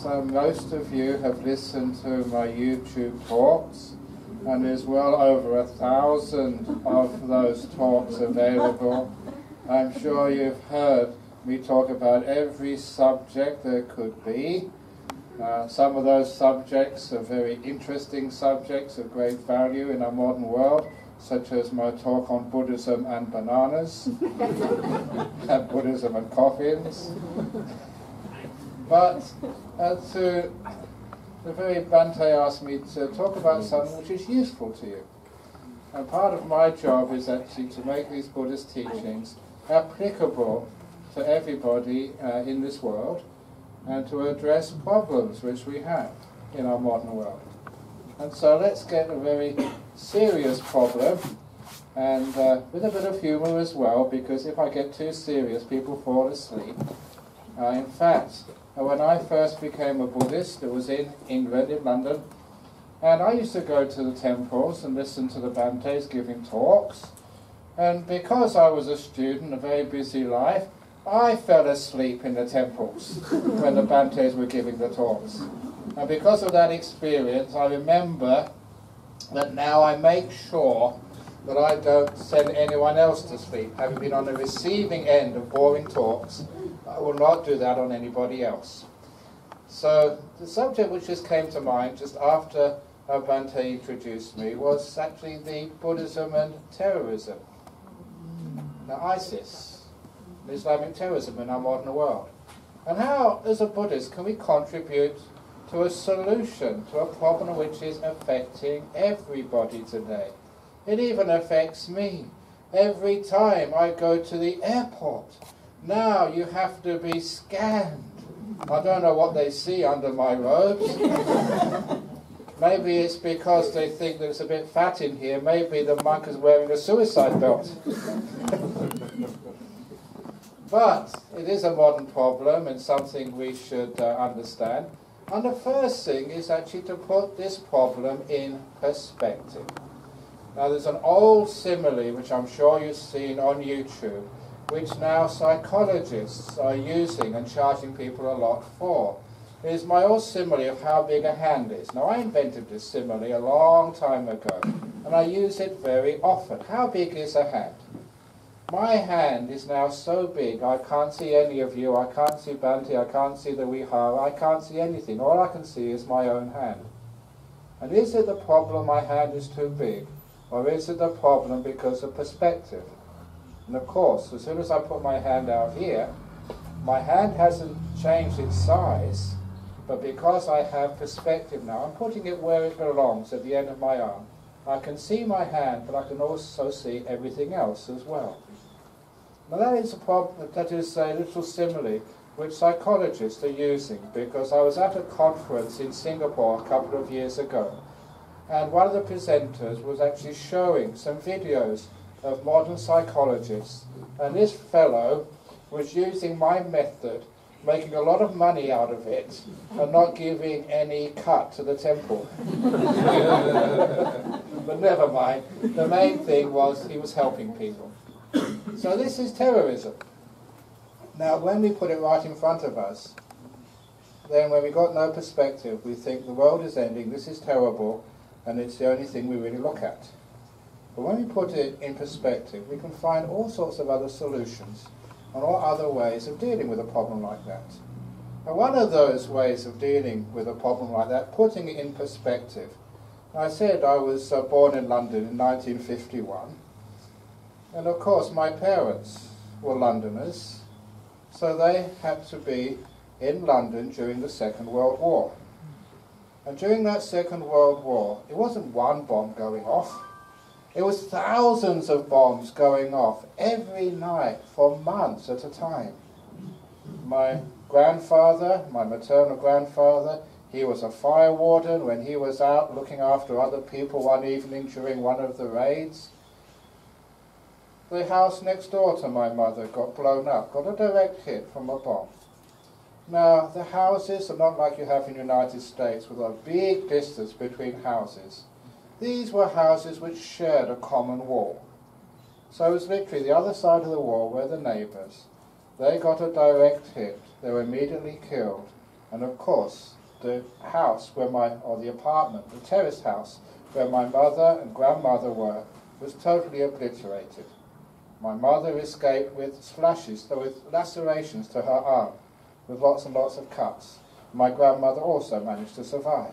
So most of you have listened to my YouTube talks, and there's well over 1,000 of those talks available. I'm sure you've heard me talk about every subject there could be. Some of those subjects are very interesting subjects of great value in our modern world, such as my talk on Buddhism and bananas, and Buddhism and coffins. But the very Bhante asked me to talk about something which is useful to you. And part of my job is actually to make these Buddhist teachings applicable to everybody in this world, and to address problems which we have in our modern world. And so let's get a very serious problem, and with a bit of humour as well, because if I get too serious, people fall asleep. In fact, when I first became a Buddhist, it was in England, in London, and I used to go to the temples and listen to the Bhantes giving talks, and because I was a student, a very busy life, I fell asleep in the temples when the Bhantes were giving the talks. And because of that experience, I remember that now I make sure that I don't send anyone else to sleep. Having been on the receiving end of boring talks, I will not do that on anybody else. So the subject which just came to mind just after Bhante introduced me was actually the Buddhism and terrorism. Now ISIS, Islamic terrorism in our modern world. And how, as a Buddhist, can we contribute to a solution to a problem which is affecting everybody today? It even affects me. Every time I go to the airport, now you have to be scanned. I don't know what they see under my robes. Maybe it's because they think that it's a bit fat in here. Maybe the monk is wearing a suicide belt. But it is a modern problem and something we should understand. And the first thing is actually to put this problem in perspective. Now there's an old simile which I'm sure you've seen on YouTube, which now psychologists are using and charging people a lot for. It is my old simile of how big a hand is. Now I invented this simile a long time ago, and I use it very often. How big is a hand? My hand is now so big I can't see any of you, I can't see Bhante, I can't see the Vihara, I can't see anything. All I can see is my own hand. And is it the problem my hand is too big? Or is it the problem because of perspective? And of course, as soon as I put my hand out here, my hand hasn't changed its size, but because I have perspective now, I'm putting it where it belongs, at the end of my arm. I can see my hand, but I can also see everything else as well. Now that is a problem, that is a little simile which psychologists are using, because I was at a conference in Singapore a couple of years ago, and one of the presenters was actually showing some videos of modern psychologists, and this fellow was using my method, making a lot of money out of it, and not giving any cut to the temple. But never mind. The main thing was he was helping people. So this is terrorism. Now when we put it right in front of us, then when we've got no perspective, we think the world is ending, this is terrible, and it's the only thing we really look at. But when we put it in perspective, we can find all sorts of other solutions and all other ways of dealing with a problem like that. And one of those ways of dealing with a problem like that, putting it in perspective. I said I was born in London in 1951, and of course my parents were Londoners, so they had to be in London during the Second World War. And during that Second World War, it wasn't one bomb going off, it was thousands of bombs going off every night for months at a time. My grandfather, my maternal grandfather, he was a fire warden when he was out looking after other people one evening during one of the raids. The house next door to my mother got blown up, got a direct hit from a bomb. Now, the houses are not like you have in the United States with a big distance between houses. These were houses which shared a common wall. So it was literally the other side of the wall were the neighbours. They got a direct hit. They were immediately killed. And of course, the house where or the apartment, the terrace house, where my mother and grandmother were, was totally obliterated. My mother escaped with slashes, with lacerations to her arm, with lots and lots of cuts. My grandmother also managed to survive.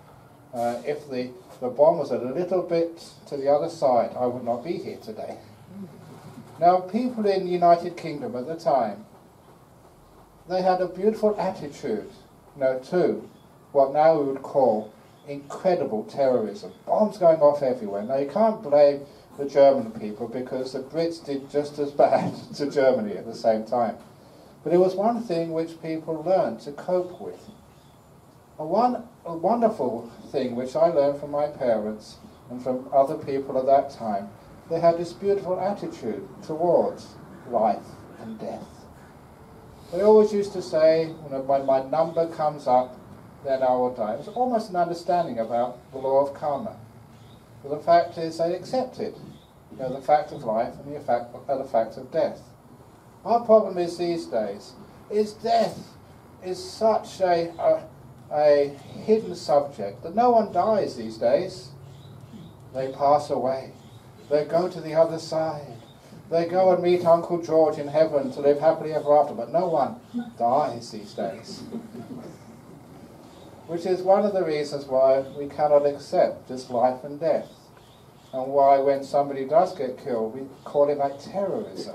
If the bomb was a little bit to the other side, I would not be here today. Now, people in the United Kingdom at the time, they had a beautiful attitude, to what now we would call incredible terrorism. Bombs going off everywhere. Now, you can't blame the German people because the Brits did just as bad to Germany at the same time. But it was one thing which people learned to cope with. A wonderful thing which I learned from my parents and from other people at that time, they had this beautiful attitude towards life and death. They always used to say, when my number comes up, then I will die. It was almost an understanding about the law of karma. But the fact is they accepted the fact of life and the fact of death. Our problem is these days, death is such a hidden subject that no one dies these days. They pass away. They go to the other side. They go and meet Uncle George in heaven to live happily ever after, but no one dies these days. Which is one of the reasons why we cannot accept just life and death, and why when somebody does get killed, we call it like terrorism.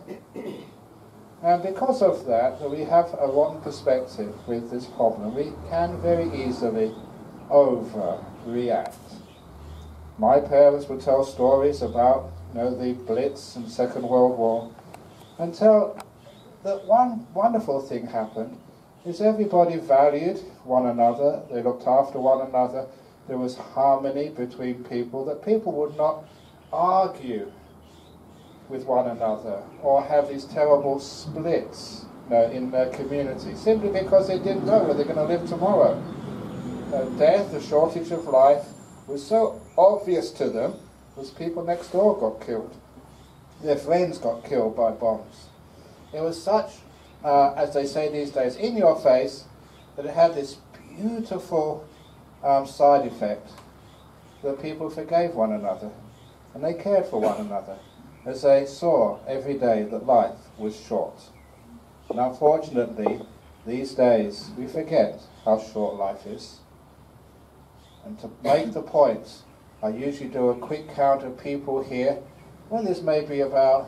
And because of that, we have a rotten perspective with this problem. We can very easily overreact. My parents would tell stories about the Blitz and Second World War, and tell that one wonderful thing happened is everybody valued one another, they looked after one another, there was harmony between people, that people would not argue with one another or have these terrible splits in their community, simply because they didn't know where they're going to live tomorrow. Death, the shortage of life, was so obvious to them because people next door got killed. Their friends got killed by bombs. It was such, as they say these days, in your face, that it had this beautiful side effect that people forgave one another and they cared for one another as they saw every day that life was short. And unfortunately, these days, we forget how short life is. And to make the point, I usually do a quick count of people here. Well, there's maybe about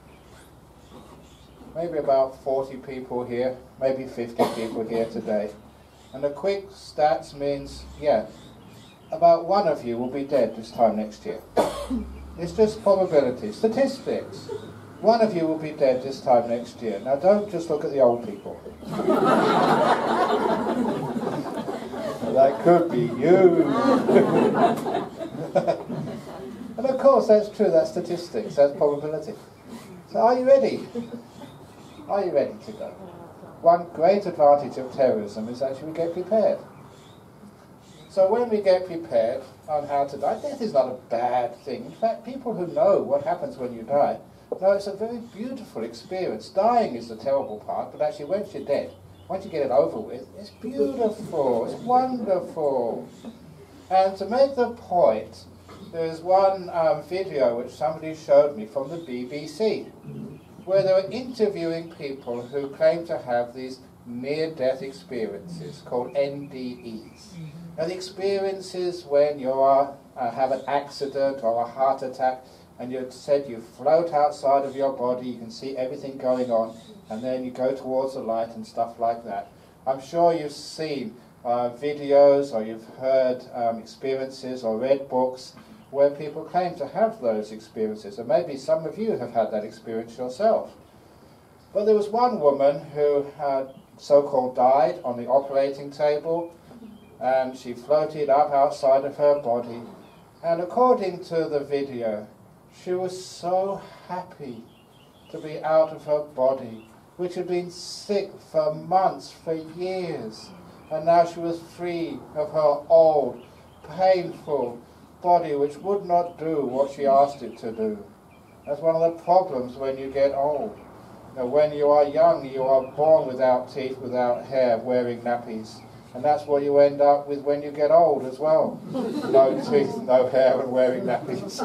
40 people here, maybe 50 people here today. And a quick stats means, about one of you will be dead this time next year. It's just probability, statistics. One of you will be dead this time next year. Now don't just look at the old people. That could be you. And of course that's true, that's statistics, that's probability. So are you ready? Are you ready to go? One great advantage of terrorism is actually we get prepared. So when we get prepared on how to die, death is not a bad thing. In fact, people who know what happens when you die know it's a very beautiful experience. Dying is the terrible part, but actually once you're dead, once you get it over with, it's beautiful, it's wonderful. And to make the point, there's one video which somebody showed me from the BBC, where they were interviewing people who claim to have these near-death experiences called NDEs. Now the experiences when you have an accident or a heart attack, and you said you float outside of your body, you can see everything going on, and then you go towards the light and stuff like that. I'm sure you've seen videos or you've heard experiences or read books where people claim to have those experiences, and maybe some of you have had that experience yourself. But there was one woman who had so-called died on the operating table, and she floated up outside of her body, and according to the video, she was so happy to be out of her body, which had been sick for months, for years, and now she was free of her old, painful body which would not do what she asked it to do. That's one of the problems when you get old. Now, when you are young, you are born without teeth, without hair, wearing nappies. And that's what you end up with when you get old as well. No teeth, no hair, and wearing nappies.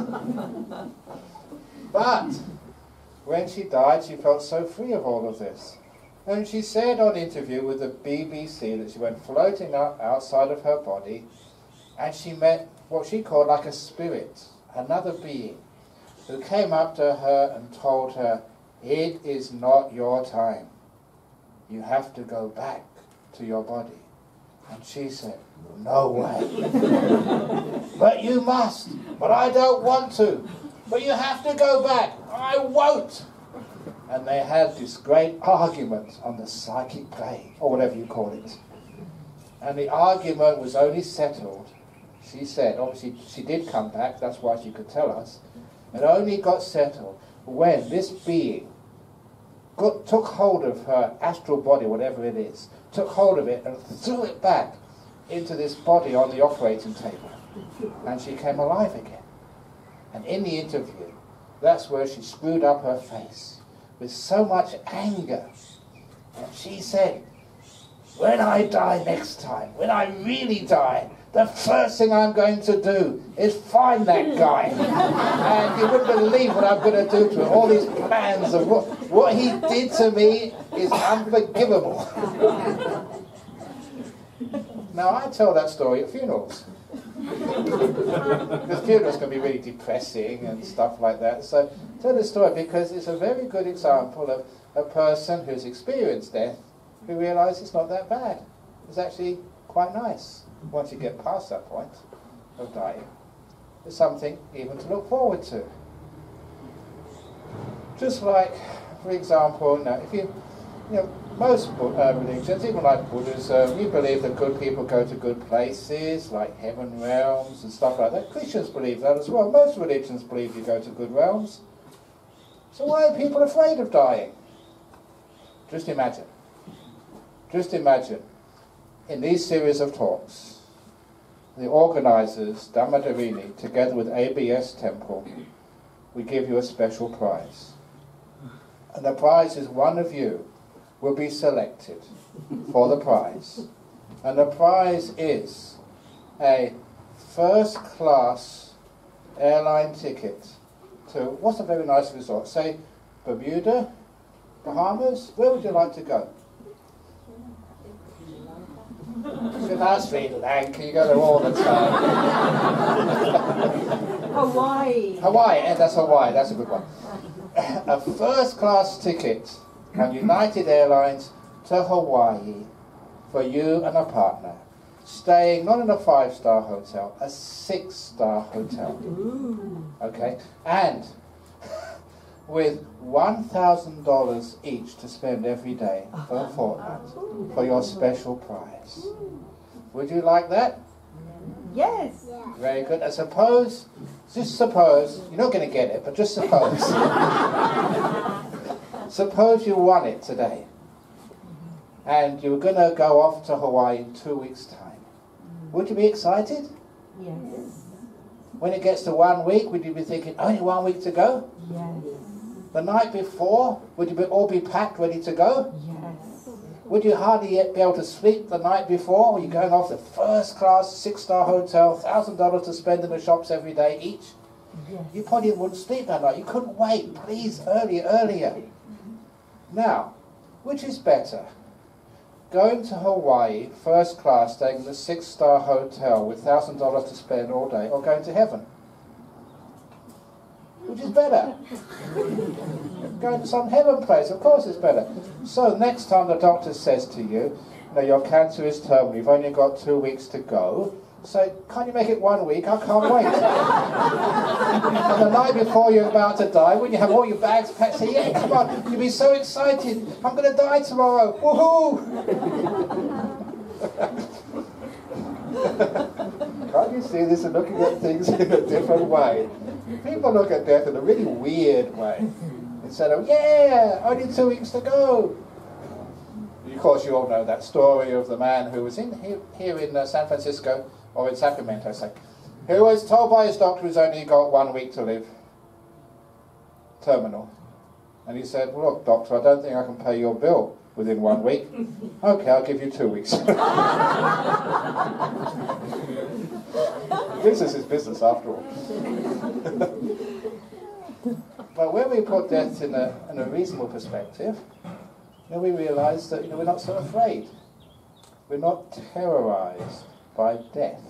But when she died, she felt so free of all of this. And she said on interview with the BBC that she went floating up outside of her body, and she met what she called like a spirit, another being, who came up to her and told her, "It is not your time. You have to go back to your body." And she said, "No way." "But you must." "But I don't want to." "But you have to go back." "I won't." And they had this great argument on the psychic plane, or whatever you call it. And the argument was only settled, she said, obviously she did come back, that's why she could tell us, it only got settled when this being took hold of her astral body, whatever it is, took hold of it and threw it back into this body on the operating table. And she came alive again. And in the interview, that's where she screwed up her face with so much anger. And she said, "When I die next time, when I really die, the first thing I'm going to do is find that guy." And you wouldn't believe what I'm going to do to him. All these plans of what he did to me is unforgivable. Now, I tell that story at funerals. Because funerals can be really depressing and stuff like that. So I tell this story because it's a very good example of a person who's experienced death who realised it's not that bad. It's actually quite nice once you get past that point of dying. It's something even to look forward to. Just like, for example, if you most religions, even like Buddhism, you believe that good people go to good places, like heaven realms and stuff like that. Christians believe that as well. Most religions believe you go to good realms. So why are people afraid of dying? Just imagine. Just imagine, in these series of talks, the organisers, Dhammadharini, together with ABS Temple, we give you a special prize. And the prize is one of you will be selected for the prize. And the prize is a first-class airline ticket to, what's a very nice resort? Say, Bermuda, Bahamas? Where would you like to go? Sri Lanka, you go there all the time. Hawaii. Hawaii, that's Hawaii, that's a good one. A first-class ticket on United Airlines to Hawaii for you and a partner, staying not in a 5-star hotel, a 6-star hotel. Okay, and with $1,000 each to spend every day for a fortnight for your special prize. Would you like that? Yes. Very good. And suppose, just suppose, you're not going to get it, but just suppose. Suppose you won it today, and you were going to go off to Hawaii in 2 weeks' time. Would you be excited? Yes. When it gets to 1 week, would you be thinking, only 1 week to go? Yes. The night before, would you all be packed, ready to go? Yes. Would you hardly yet be able to sleep the night before? Were you going off the first-class 6-star hotel, $1,000 to spend in the shops every day each? Yes. You probably wouldn't sleep that night. You couldn't wait. Please, earlier. Now, which is better? Going to Hawaii, first class, staying in a 6-star hotel with $1,000 to spend all day, or going to heaven? Which is better? Going to some heaven place, of course it's better. So next time the doctor says to you, your cancer is terminal, you've only got 2 weeks to go, say, can't you make it 1 week? I can't wait. And the night before you're about to die, when you have all your bags packed, say, yeah, come on, you'll be so excited. I'm going to die tomorrow. Woohoo! Can't you see this and looking at things in a different way? People look at death in a really weird way. Instead of, yeah, only 2 weeks to go. Of course, you all know that story of the man who was here in San Francisco, or in Sacramento, say, who was told by his doctor he's only got 1 week to live, terminal. And he said, well, look, doctor, I don't think I can pay your bill within 1 week. Okay, I'll give you 2 weeks. Business is business after all. But when we put death in a reasonable perspective, we realise that we're not so afraid. We're not terrorised by death.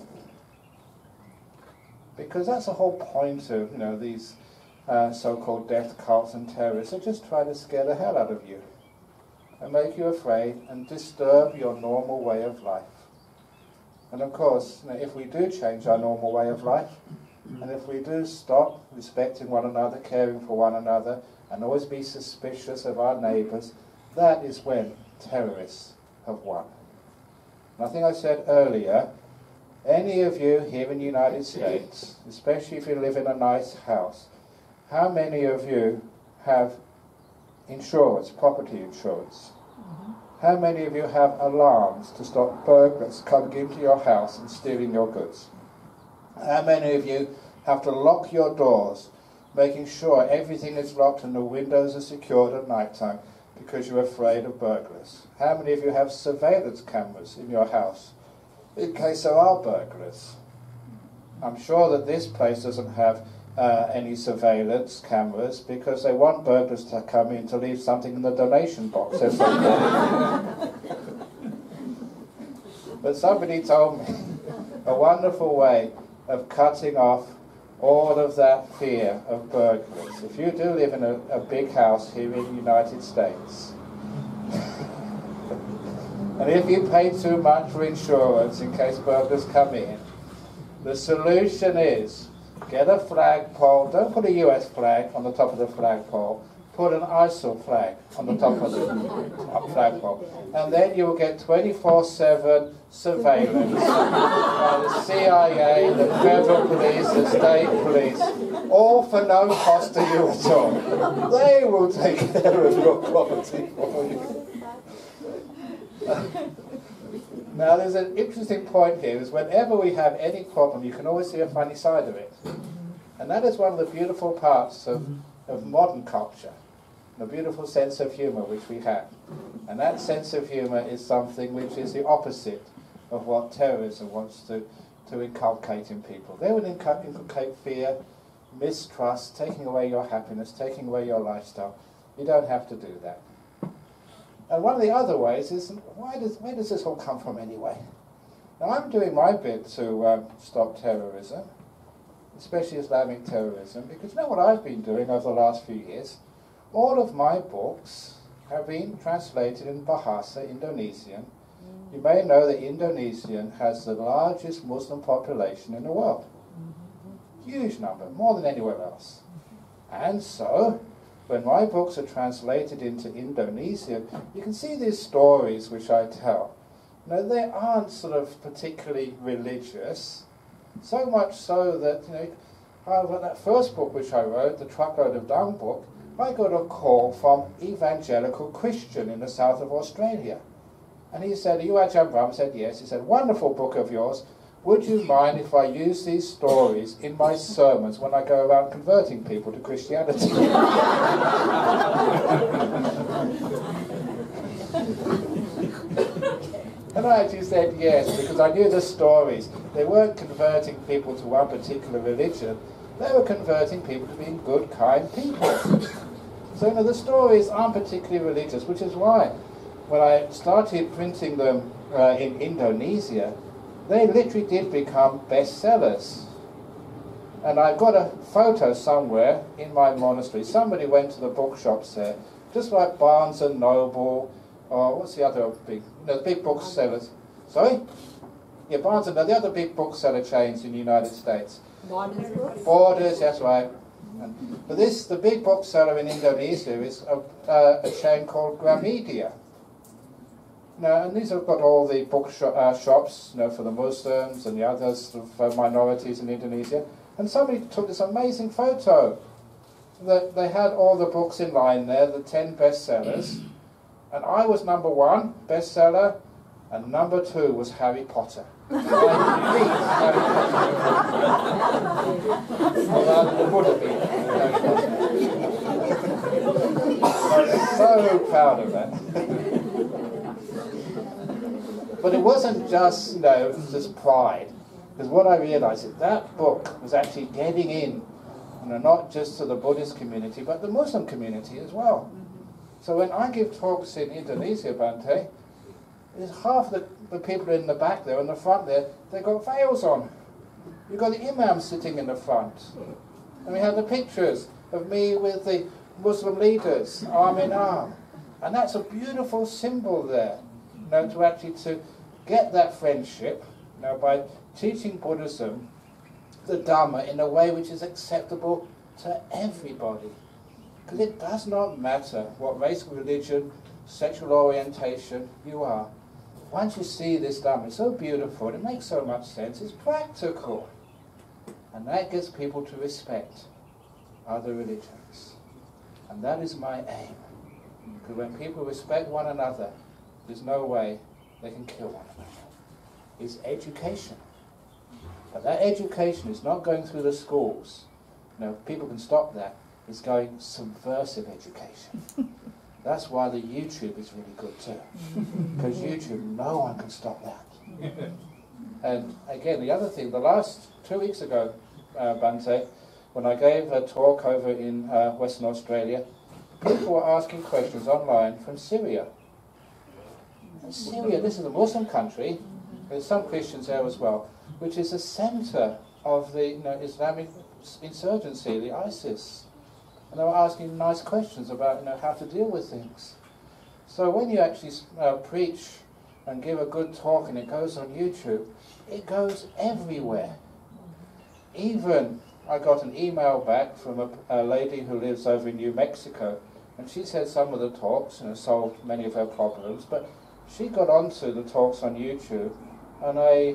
Because that's the whole point of these so-called death cults and terrorists. They just try to scare the hell out of you and make you afraid and disturb your normal way of life. And of course, if we do change our normal way of life, and if we do stop respecting one another, caring for one another, and always be suspicious of our neighbours, that is when terrorists have won. And I think I said earlier, any of you here in the United States, especially if you live in a nice house, how many of you have insurance, property insurance? How many of you have alarms to stop burglars coming into your house and stealing your goods? How many of you have to lock your doors, making sure everything is locked and the windows are secured at night time because you're afraid of burglars? How many of you have surveillance cameras in your house in case there are burglars? I'm sure that this place doesn't have any surveillance cameras because they want burglars to come in to leave something in the donation box. But somebody told me a wonderful way of cutting off all of that fear of burglars. If you do live in a big house here in the United States, and if you pay too much for insurance in case burglars come in, the solution is get a flagpole. Don't put a US flag on the top of the flagpole. Put an ISIL flag on the top of the flagpole. And then you will get 24/7 surveillance by the CIA, the federal police, the state police, all for no cost to you at all. They will take care of your property for you. Now there's an interesting point here, is whenever we have any problem, you can always see a funny side of it. And that is one of the beautiful parts of modern culture, the beautiful sense of humour which we have. And that sense of humour is something which is the opposite of what terrorism wants to inculcate in people. They would inculcate fear, mistrust, taking away your happiness, taking away your lifestyle. You don't have to do that. And one of the other ways is, where does this all come from anyway? Now I'm doing my bit to stop terrorism, especially Islamic terrorism, because you know what I've been doing over the last few years? All of my books have been translated in Bahasa, Indonesian. You may know that Indonesian has the largest Muslim population in the world. Huge number, more than anywhere else. And so, when my books are translated into Indonesian, you can see these stories which I tell. Now, they aren't sort of particularly religious, so much so that, that first book which I wrote, the Truckload of Dung book, I got a call from evangelical Christian in the south of Australia. And he said, "Are you Ajahn Brahm?" I said, "Yes." He said, "Wonderful book of yours. Would you mind if I use these stories in my sermons when I go around converting people to Christianity?" And I actually said yes, because I knew the stories. They weren't converting people to one particular religion. They were converting people to being good, kind people. So the stories aren't particularly religious, which is why when I started printing them in Indonesia, they literally did become bestsellers. And I've got a photo somewhere in my monastery. Somebody went to the bookshops there, just like Barnes and Noble, or what's the other big, the big booksellers? Sorry? Yeah, Barnes and Noble, the other big bookseller chains in the United States. Borders, that's right. But the big bookseller in Indonesia is a chain called Gramedia. Now, and these have got all the shops, for the Muslims and the others of minorities in Indonesia. And somebody took this amazing photo that they had all the books in line there, the 10 bestsellers, and I was number 1 bestseller, and number 2 was Harry Potter. I beat Harry Potter. Or rather, the Buddha beat Harry Potter. I was so proud of that. But it wasn't just, just pride. Because what I realized is that book was actually getting in, not just to the Buddhist community, but the Muslim community as well. So when I give talks in Indonesia, Bhante, there's half the people in the back there, in the front there, they've got veils on. You've got the imam sitting in the front. And we have the pictures of me with the Muslim leaders, arm in arm. And that's a beautiful symbol there, to actually to get that friendship, by teaching Buddhism, the Dhamma, in a way which is acceptable to everybody. Because it does not matter what race, religion, sexual orientation you are. Once you see this Dhamma, it's so beautiful, it makes so much sense, it's practical. And that gets people to respect other religions. And that is my aim. Because when people respect one another, there's no way they can kill one another. It's education. But that education is not going through the schools. People can stop that. It's going subversive education. That's why the YouTube is really good too. Because YouTube, no one can stop that. And again, the other thing, the last 2 weeks ago, Bhante, when I gave a talk over in Western Australia, people were asking questions online from Syria. And Syria, this is a Muslim country, there's some Christians there as well, which is the center of the Islamic insurgency, the ISIS. And they were asking nice questions about how to deal with things. So when you actually preach and give a good talk and it goes on YouTube, it goes everywhere. Even I got an email back from a lady who lives over in New Mexico, and she said some of the talks solved many of her problems, but she got onto the talks on YouTube on a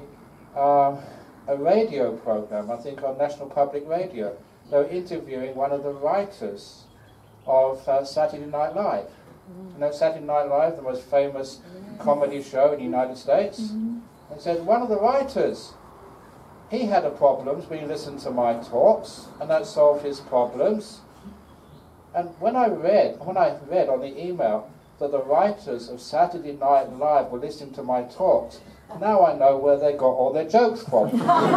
radio program, I think on National Public Radio. They were interviewing one of the writers of Saturday Night Live. Saturday Night Live, the most famous comedy show in the United States. They said, one of the writers, he had a problems when he listened to my talks, and that solved his problems. And when I read on the email that the writers of Saturday Night Live were listening to my talks, now I know where they got all their jokes from.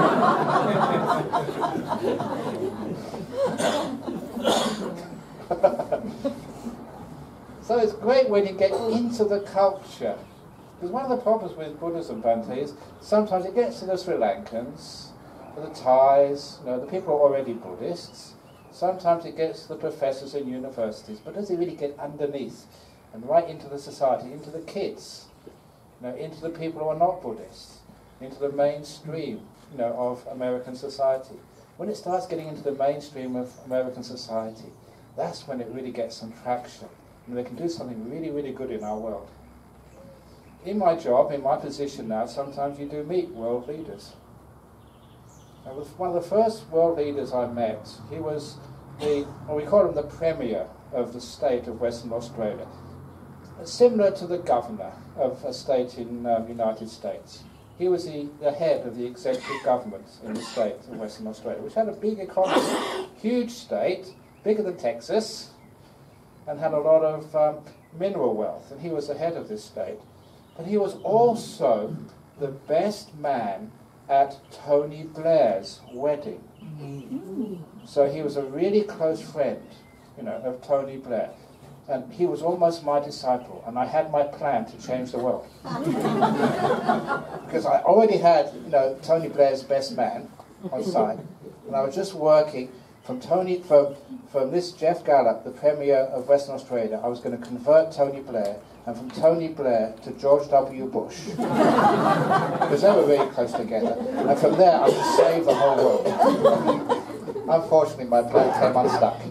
So it's great when you get into the culture. Because one of the problems with Buddhism, Bhante, is sometimes it gets to the Sri Lankans, the Thais, the people who are already Buddhists. Sometimes it gets to the professors in universities. But does it really get underneath and right into the society, into the kids? Into the people who are not Buddhists, into the mainstream, of American society. When it starts getting into the mainstream of American society, that's when it really gets some traction. And they can do something really, really good in our world. In my job, in my position now, sometimes you do meet world leaders. And with one of the first world leaders I met, he was we call him the Premier of the state of Western Australia. Similar to the governor of a state in the United States. He was the head of the executive government in the state of Western Australia, which had a big economy, huge state, bigger than Texas, and had a lot of mineral wealth, and he was the head of this state. But he was also the best man at Tony Blair's wedding. So he was a really close friend, of Tony Blair. And he was almost my disciple, and I had my plan to change the world. Because I already had, Tony Blair's best man on side, and I was just working from this Jeff Gallup, the Premier of Western Australia. I was going to convert Tony Blair, and from Tony Blair to George W. Bush, because they were very close together. And from there, I would save the whole world. Unfortunately, my plan came unstuck.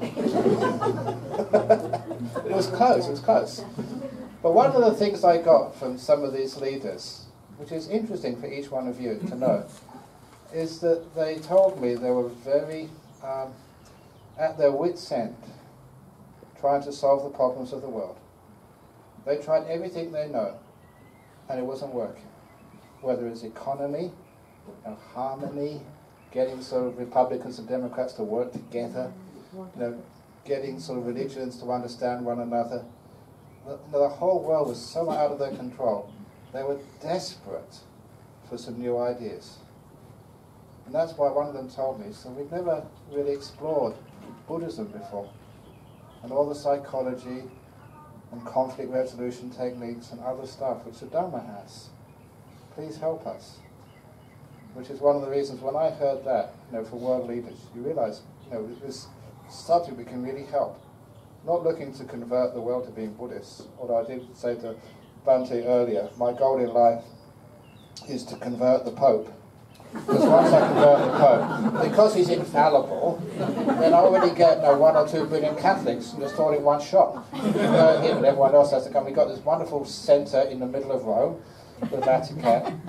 It was close. But one of the things I got from some of these leaders, which is interesting for each one of you to know, is that they told me they were very at their wits' end trying to solve the problems of the world. They tried everything they know, and it wasn't working. Whether it's economy, harmony, getting sort of Republicans and Democrats to work together, getting sort of religions to understand one another. The whole world was so out of their control. They were desperate for some new ideas. And that's why one of them told me, so we've never really explored Buddhism before, and all the psychology and conflict resolution techniques and other stuff which the Dhamma has. Please help us. Which is one of the reasons when I heard that, for world leaders, you realize, this subject we can really help. Not looking to convert the world to being Buddhists, although I did say to Bhante earlier, my goal in life is to convert the Pope. Because once I convert the Pope, because he's infallible, then I already get 1 or 2 billion Catholics just all in one shot. Him and everyone else has to come. We've got this wonderful centre in the middle of Rome, the Vatican.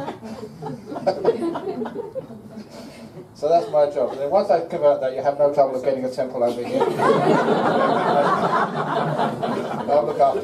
So that's my job. And then once I convert that, you have no trouble of getting a temple over here. I'll look after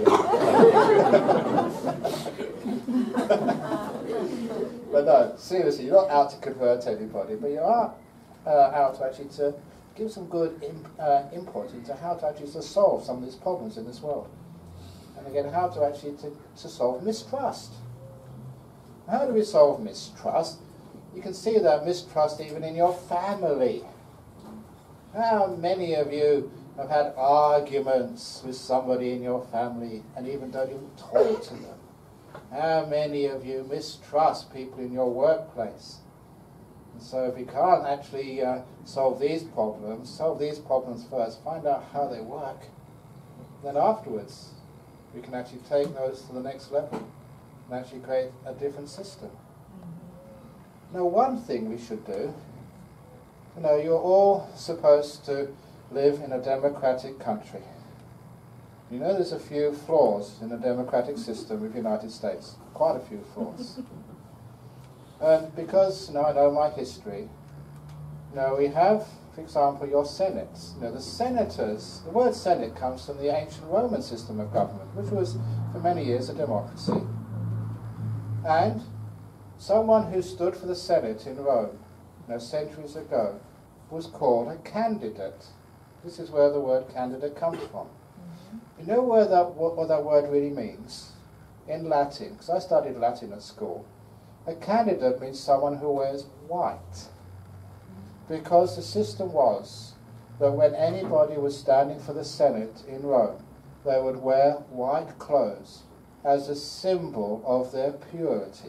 you. But no, seriously, you're not out to convert anybody, but you are out to actually to give some good input into how to actually to solve some of these problems in this world. And again, how to actually to solve mistrust. How do we solve mistrust? You can see that mistrust even in your family. How many of you have had arguments with somebody in your family and even don't even talk to them? How many of you mistrust people in your workplace? And so if you can't actually solve these problems first, find out how they work. Then afterwards, we can actually take those to the next level and actually create a different system. Now, one thing we should do, you're all supposed to live in a democratic country. There's a few flaws in the democratic system of the United States, quite a few flaws. And because I know my history, we have, for example, your senates. The senators, the word senate comes from the ancient Roman system of government, which was for many years a democracy. And someone who stood for the Senate in Rome, centuries ago, was called a candidate. This is where the word candidate comes from. You know what that word really means? In Latin, because I studied Latin at school, a candidate means someone who wears white. Because the system was that when anybody was standing for the Senate in Rome, they would wear white clothes as a symbol of their purity,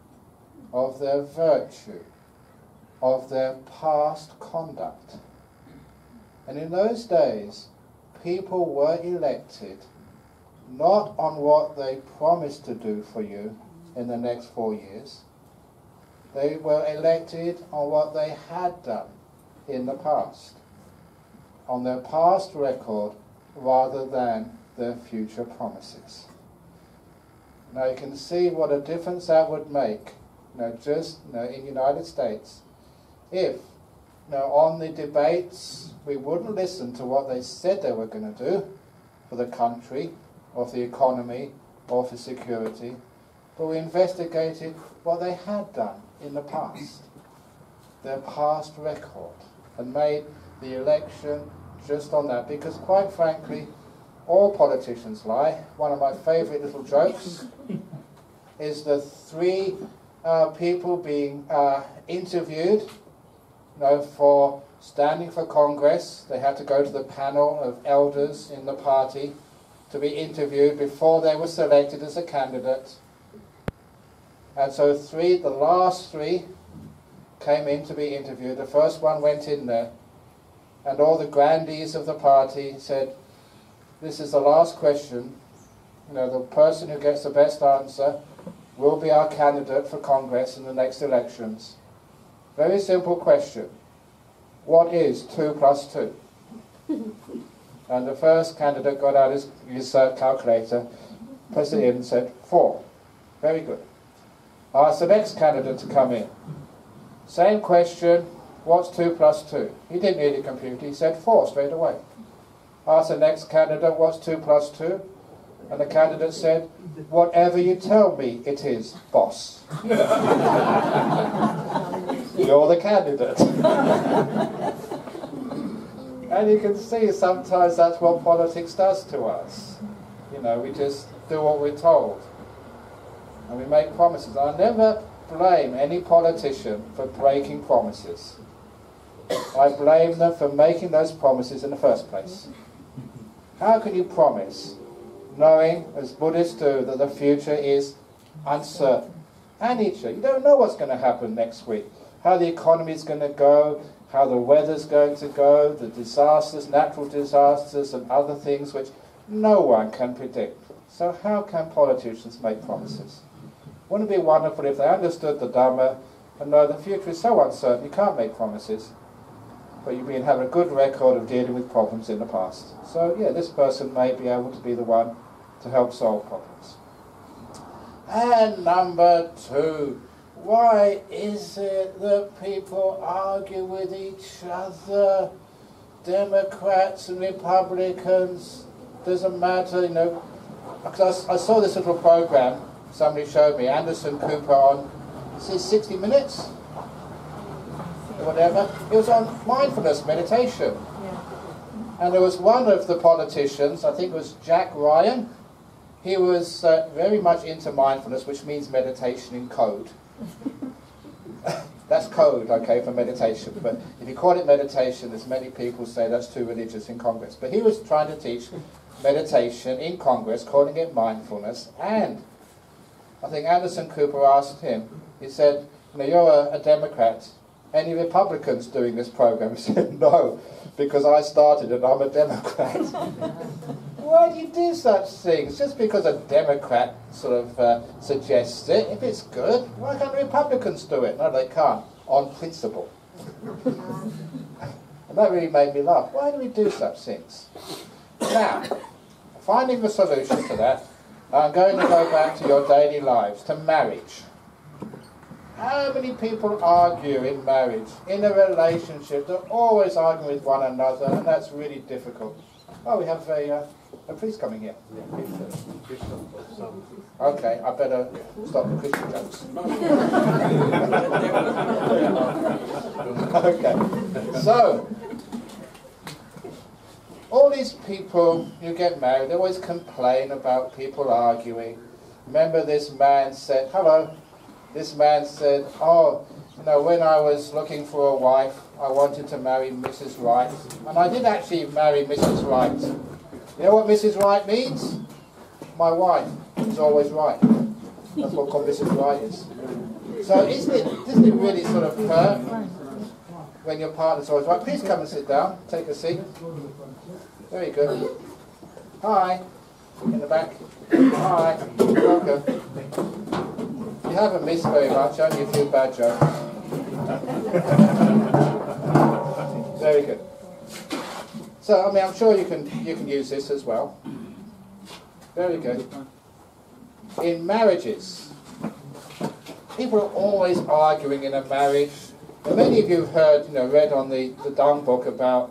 of their virtue, of their past conduct. And in those days, people were elected not on what they promised to do for you in the next 4 years. They were elected on what they had done in the past, on their past record rather than their future promises. Now you can see what a difference that would make, in the United States, if on the debates we wouldn't listen to what they said they were going to do for the country, or for the economy, or for security, but we investigated what they had done in the past, their past record, and made the election just on that. Because quite frankly, all politicians lie. One of my favourite little jokes is the 3 people being interviewed for standing for Congress. They had to go to the panel of elders in the party to be interviewed before they were selected as a candidate. And so the last 3 came in to be interviewed. The first one went in there, and all the grandees of the party said, "This is the last question. The person who gets the best answer will be our candidate for Congress in the next elections. Very simple question. What is 2 + 2? And the first candidate got out his calculator, pressed it in and said, 4. Very good. Asked the next candidate to come in. Same question, what's 2 + 2? He didn't need a computer, he said 4 straight away. Asked the next candidate, what's 2 + 2? And the candidate said, whatever you tell me it is, boss. You're the candidate. And you can see sometimes that's what politics does to us. We just do what we're told. and we make promises. I never blame any politician for breaking promises. I blame them for making those promises in the first place. How can you promise, knowing, as Buddhists do, that the future is uncertain? Anicca, you don't know what's going to happen next week, how the economy is going to go, how the weather's going to go, the disasters, natural disasters and other things which no one can predict. So how can politicians make promises? Wouldn't it be wonderful if they understood the Dhamma and know the future is so uncertain you can't make promises, but you've been having a good record of dealing with problems in the past. So yeah, this person may be able to be the one to help solve problems. And number 2, why is it that people argue with each other? Democrats and Republicans, doesn't matter, you know. Because I saw this little program somebody showed me, Anderson Cooper on, is it 60 Minutes? Or whatever. It was on mindfulness meditation. Yeah. And there was one of the politicians, I think it was Jack Ryan. He was very much into mindfulness, which means meditation in code. That's code, okay, for meditation. But if you call it meditation, as many people say, that's too religious in Congress. But he was trying to teach meditation in Congress, calling it mindfulness. And I think Anderson Cooper asked him, he said, you know, you're a Democrat. Any Republicans doing this program? He said, no, because I started it, I'm a Democrat. Why do you do such things? Just because a Democrat sort of suggests it, if it's good, why can't Republicans do it? No, they can't, on principle. And that really made me laugh. Why do we do such things? Now, finding the solution to that, I'm going to go back to your daily lives, to marriage. How many people argue in marriage, in a relationship? They're always arguing with one another, and that's really difficult. Oh, we have a priest coming here. Okay, I better stop the Christian jokes. Okay, so all these people who get married, they always complain about people arguing. Remember this man said, hello, this man said, oh, you know, when I was looking for a wife, I wanted to marry Mrs. Right. And I did actually marry Mrs. Right. You know what Mrs. Right means? My wife is always right. That's what Mrs. Right is. So doesn't it really sort of hurt when your partner's always right? Please come and sit down, take a seat. Very good. Hi. In the back. Hi. Welcome. You haven't missed very much, only a few bad jokes. Very good. So, I mean, I'm sure you can use this as well. Very good. In marriages, people are always arguing in a marriage. And many of you have heard, read on the Dung book about,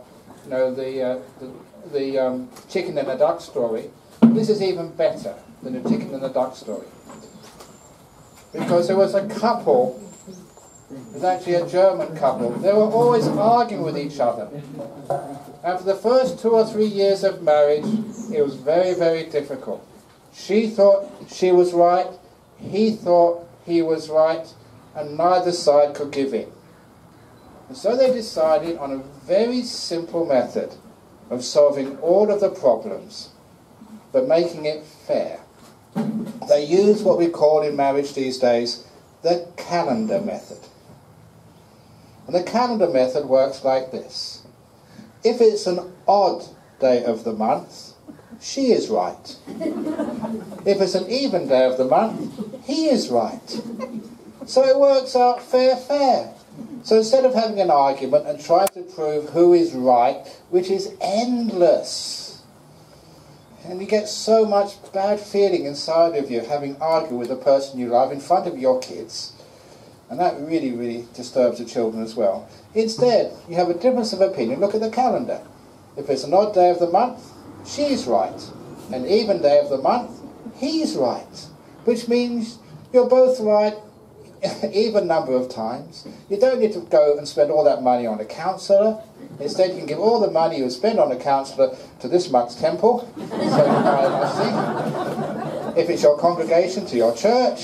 the chicken and the duck story. This is even better than the chicken and the duck story. Because there was a couple, it was actually a German couple, they were always arguing with each other. And for the first 2 or 3 years of marriage, it was very, very difficult. She thought she was right, he thought he was right, and neither side could give in. And so they decided on a very simple method of solving all of the problems, but making it fair. They use what we call in marriage these days the calendar method. And the calendar method works like this. If it's an odd day of the month, she is right. If it's an even day of the month, he is right. So it works out fair. So instead of having an argument and trying to prove who is right, which is endless, and you get so much bad feeling inside of you having argued with the person you love in front of your kids, and that really, really disturbs the children as well. Instead, you have a difference of opinion. Look at the calendar. If it's an odd day of the month, she's right. An even day of the month, he's right. Which means you're both right even number of times. You don't need to go and spend all that money on a counsellor. Instead, you can give all the money you spend on a counsellor to this monk's temple. So you buy a blessing. If it's your congregation, to your church.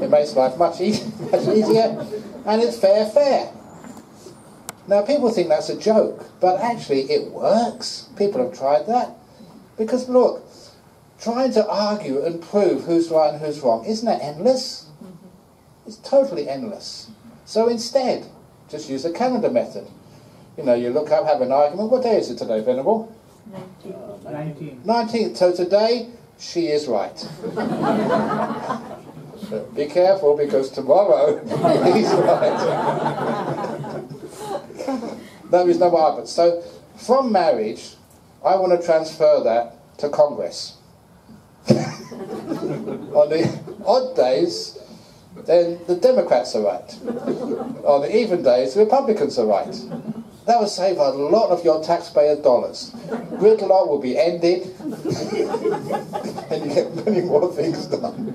It makes life much easier, and it's fair. Now, people think that's a joke, but actually it works. People have tried that. Because, look, trying to argue and prove who's right and who's wrong, isn't that endless? It's totally endless. So instead, just use the calendar method. You know, you look up, have an argument. What day is it today, Venerable? 19th. 19th. So today, she is right. But be careful, because tomorrow, he's right. There is no argument. So, from marriage, I want to transfer that to Congress. On the odd days, then the Democrats are right. On the even days, the Republicans are right. That would save a lot of your taxpayer dollars. Gridlock will be ended, and you get many more things done.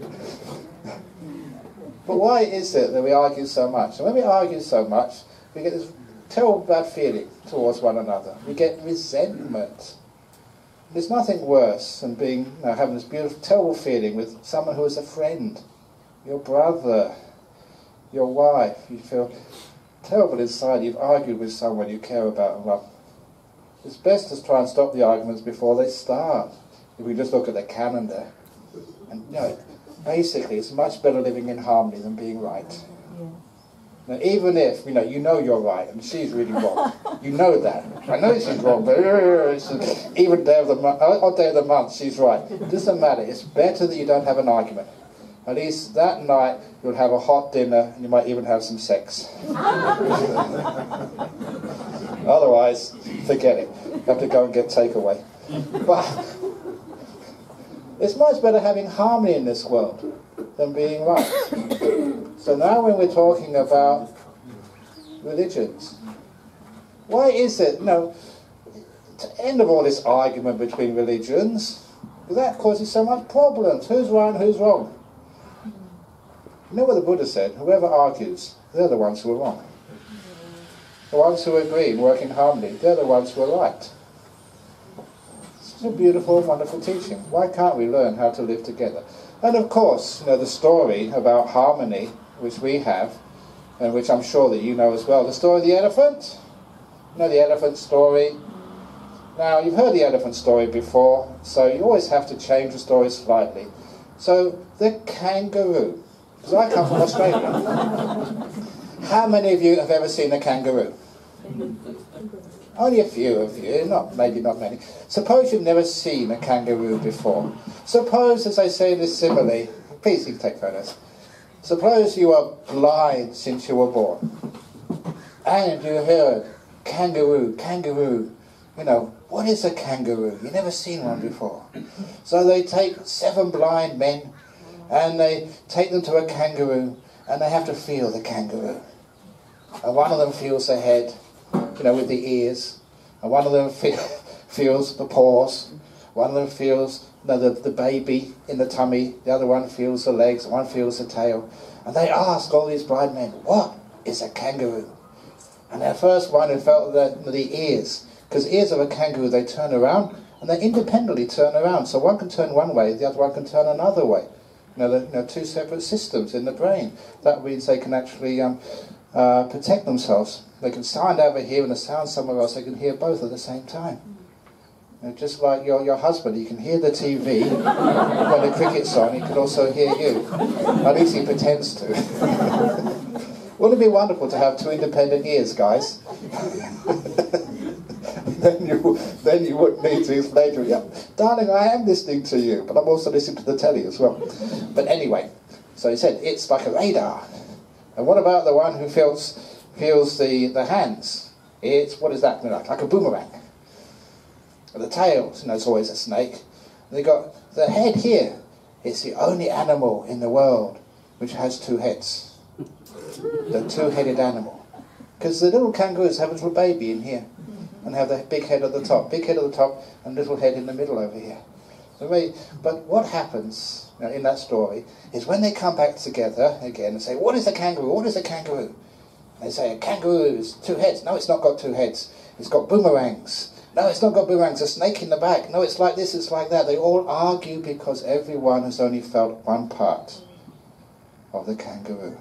But why is it that we argue so much? And when we argue so much, we get this terrible bad feeling towards one another. We get resentment. There's nothing worse than having this beautiful, terrible feeling with someone who is a friend, your brother, your wife. You feel terrible inside. You've argued with someone you care about and love. It's best to try and stop the arguments before they start. If we just look at the calendar, and basically, it's much better living in harmony than being right. Now, even if, you know you're right and she's really wrong, you know that. I know she's wrong, but even day of the month, odd day of the month, she's right. It doesn't matter. It's better that you don't have an argument. At least that night, you'll have a hot dinner and you might even have some sex. Otherwise, forget it. You have to go and get takeaway. But it's much better having harmony in this world than being right. So now when we're talking about religions, why is it, to end of all this argument between religions, because that causes so much problems. Who's right and who's wrong? You know what the Buddha said? Whoever argues, they're the ones who are wrong. The ones who agree and work in harmony, they're the ones who are right. It's a beautiful, wonderful teaching. Why can't we learn how to live together? And of course, the story about harmony, which we have, and which I'm sure that you know as well, the story of the elephant. You know the elephant story? Now, you've heard the elephant story before, so you always have to change the story slightly. So, the kangaroo. Because I come from Australia. How many of you have ever seen a kangaroo? Only a few of you, maybe not many. Suppose you've never seen a kangaroo before. Suppose, as I say in this simile, please you can take photos. Suppose you are blind since you were born. And you heard, kangaroo. What is a kangaroo? You've never seen one before. So they take 7 blind men, and they take them to a kangaroo, and they have to feel the kangaroo. And one of them feels the head, with the ears, and one of them feels the paws, one of them feels the baby in the tummy, the other one feels the legs, one feels the tail. And they ask all these blind men, what is a kangaroo? And the first one who felt the ears, because ears of a kangaroo, they turn around, and they independently turn around. So one can turn one way, the other one can turn another way. Two separate systems in the brain. That means they can actually protect themselves. They can sound over here and a sound somewhere else. They can hear both at the same time. Just like your husband, he can hear the TV when the cricket's on. He can also hear you. At least he pretends to. Wouldn't it be wonderful to have 2 independent ears, guys? then you wouldn't need to explain to him, darling, I am listening to you, but I'm also listening to the telly as well. But anyway, so he said, it's like a radar. And what about the one who feels the hands? What is that like a boomerang. And the tail, it's always a snake. And they got the head here. It's the only animal in the world which has 2 heads. The 2-headed animal. Because the little kangaroos have a little baby in here, and have the big head at the top, and little head in the middle over here. But what happens in that story is when they come back together again and say, what is a kangaroo? What is a kangaroo? They say, a kangaroo is 2 heads. No, it's not got 2 heads. It's got boomerangs. No, it's not got boomerangs. A snake in the back. No, it's like this, it's like that. They all argue because everyone has only felt one part of the kangaroo.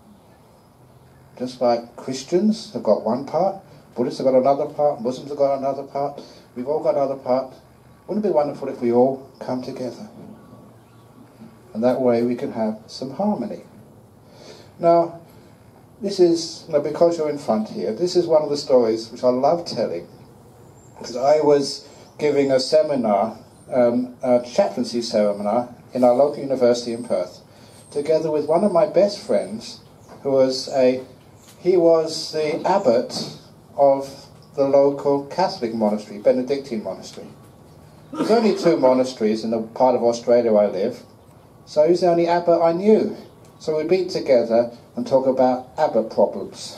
Just like Christians have got one part, Buddhists have got another part, Muslims have got another part, we've all got another part. Wouldn't it be wonderful if we all come together? And that way we can have some harmony. Now, this is, because you're in front here, this is one of the stories which I love telling, because I was giving a seminar, a chaplaincy seminar, in our local university in Perth, together with one of my best friends, who was he was the abbot of the local Catholic monastery, Benedictine monastery. There's only 2 monasteries in the part of Australia I live, so he's the only abbot I knew. So we'd meet together and talk about abbot problems.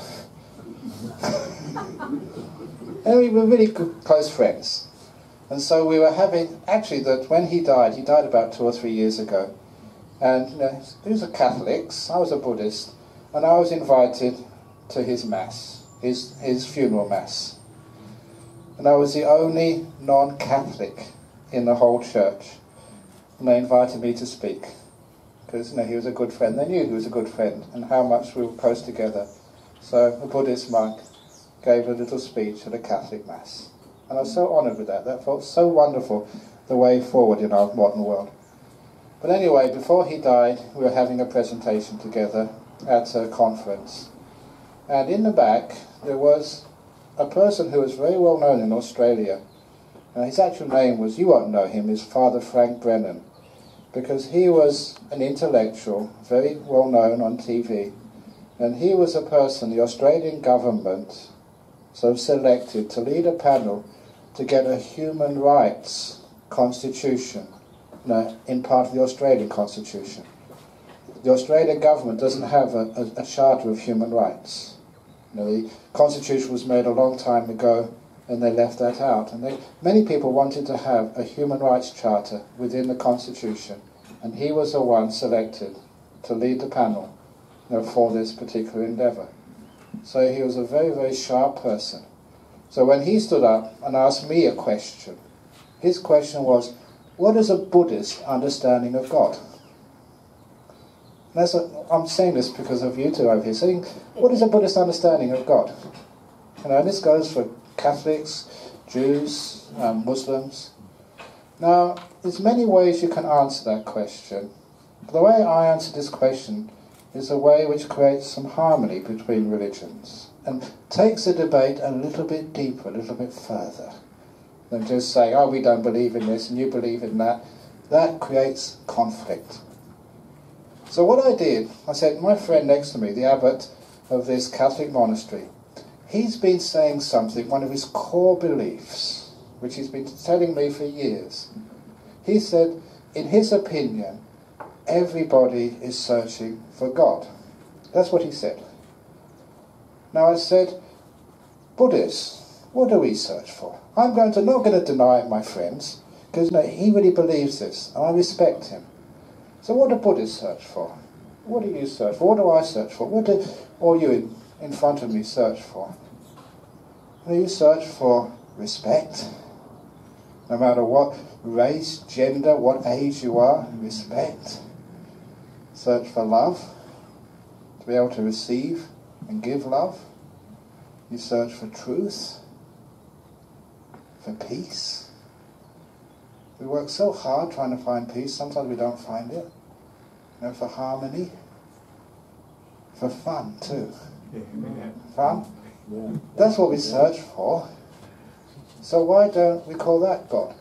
And we were really good, close friends. And so we were having, actually, that when he died about 2 or 3 years ago. And he was a Catholic, I was a Buddhist, and I was invited to his mass, his funeral mass. And I was the only non-Catholic in the whole church. And they invited me to speak. Because he was a good friend. They knew he was a good friend and how much we were close together. So a Buddhist monk gave a little speech at a Catholic mass. And I was so honoured with that. That felt so wonderful, the way forward in our modern world. But anyway, before he died, we were having a presentation together at a conference. And in the back, there was a person who was very well known in Australia. And his actual name was, you won't know him, is Father Frank Brennan. Because he was an intellectual, very well known on TV. And he was a person the Australian government selected to lead a panel to get a human rights constitution in part of the Australian constitution. The Australian government doesn't have a charter of human rights. The constitution was made a long time ago and they left that out. And many people wanted to have a human rights charter within the constitution, and he was the one selected to lead the panel for this particular endeavour. So he was a very, very sharp person. So when he stood up and asked me a question, his question was, what is a Buddhist understanding of God? And I'm saying this because of you two over here, saying, what is a Buddhist understanding of God? And this goes for Catholics, Jews, Muslims. Now, there's many ways you can answer that question. But the way I answer this question is a way which creates some harmony between religions and takes the debate a little bit deeper, a little bit further than just saying, oh, we don't believe in this and you believe in that. That creates conflict. So what I did, I said, my friend next to me, the abbot of this Catholic monastery, he's been saying something, one of his core beliefs, which he's been telling me for years. He said, in his opinion, everybody is searching for God. That's what he said. Now I said, Buddhists, what do we search for? I'm not going to deny it, my friends, because he really believes this, and I respect him. So what do Buddhists search for? What do you search for? What do I search for? What do all you in front of me search for? Well, you search for respect, no matter what race, gender, what age you are, respect. Search for love, to be able to receive and give love. You search for truth, for peace. We work so hard trying to find peace, sometimes we don't find it. For harmony, for fun too. Fun? Yeah. That's what we search for. So why don't we call that God?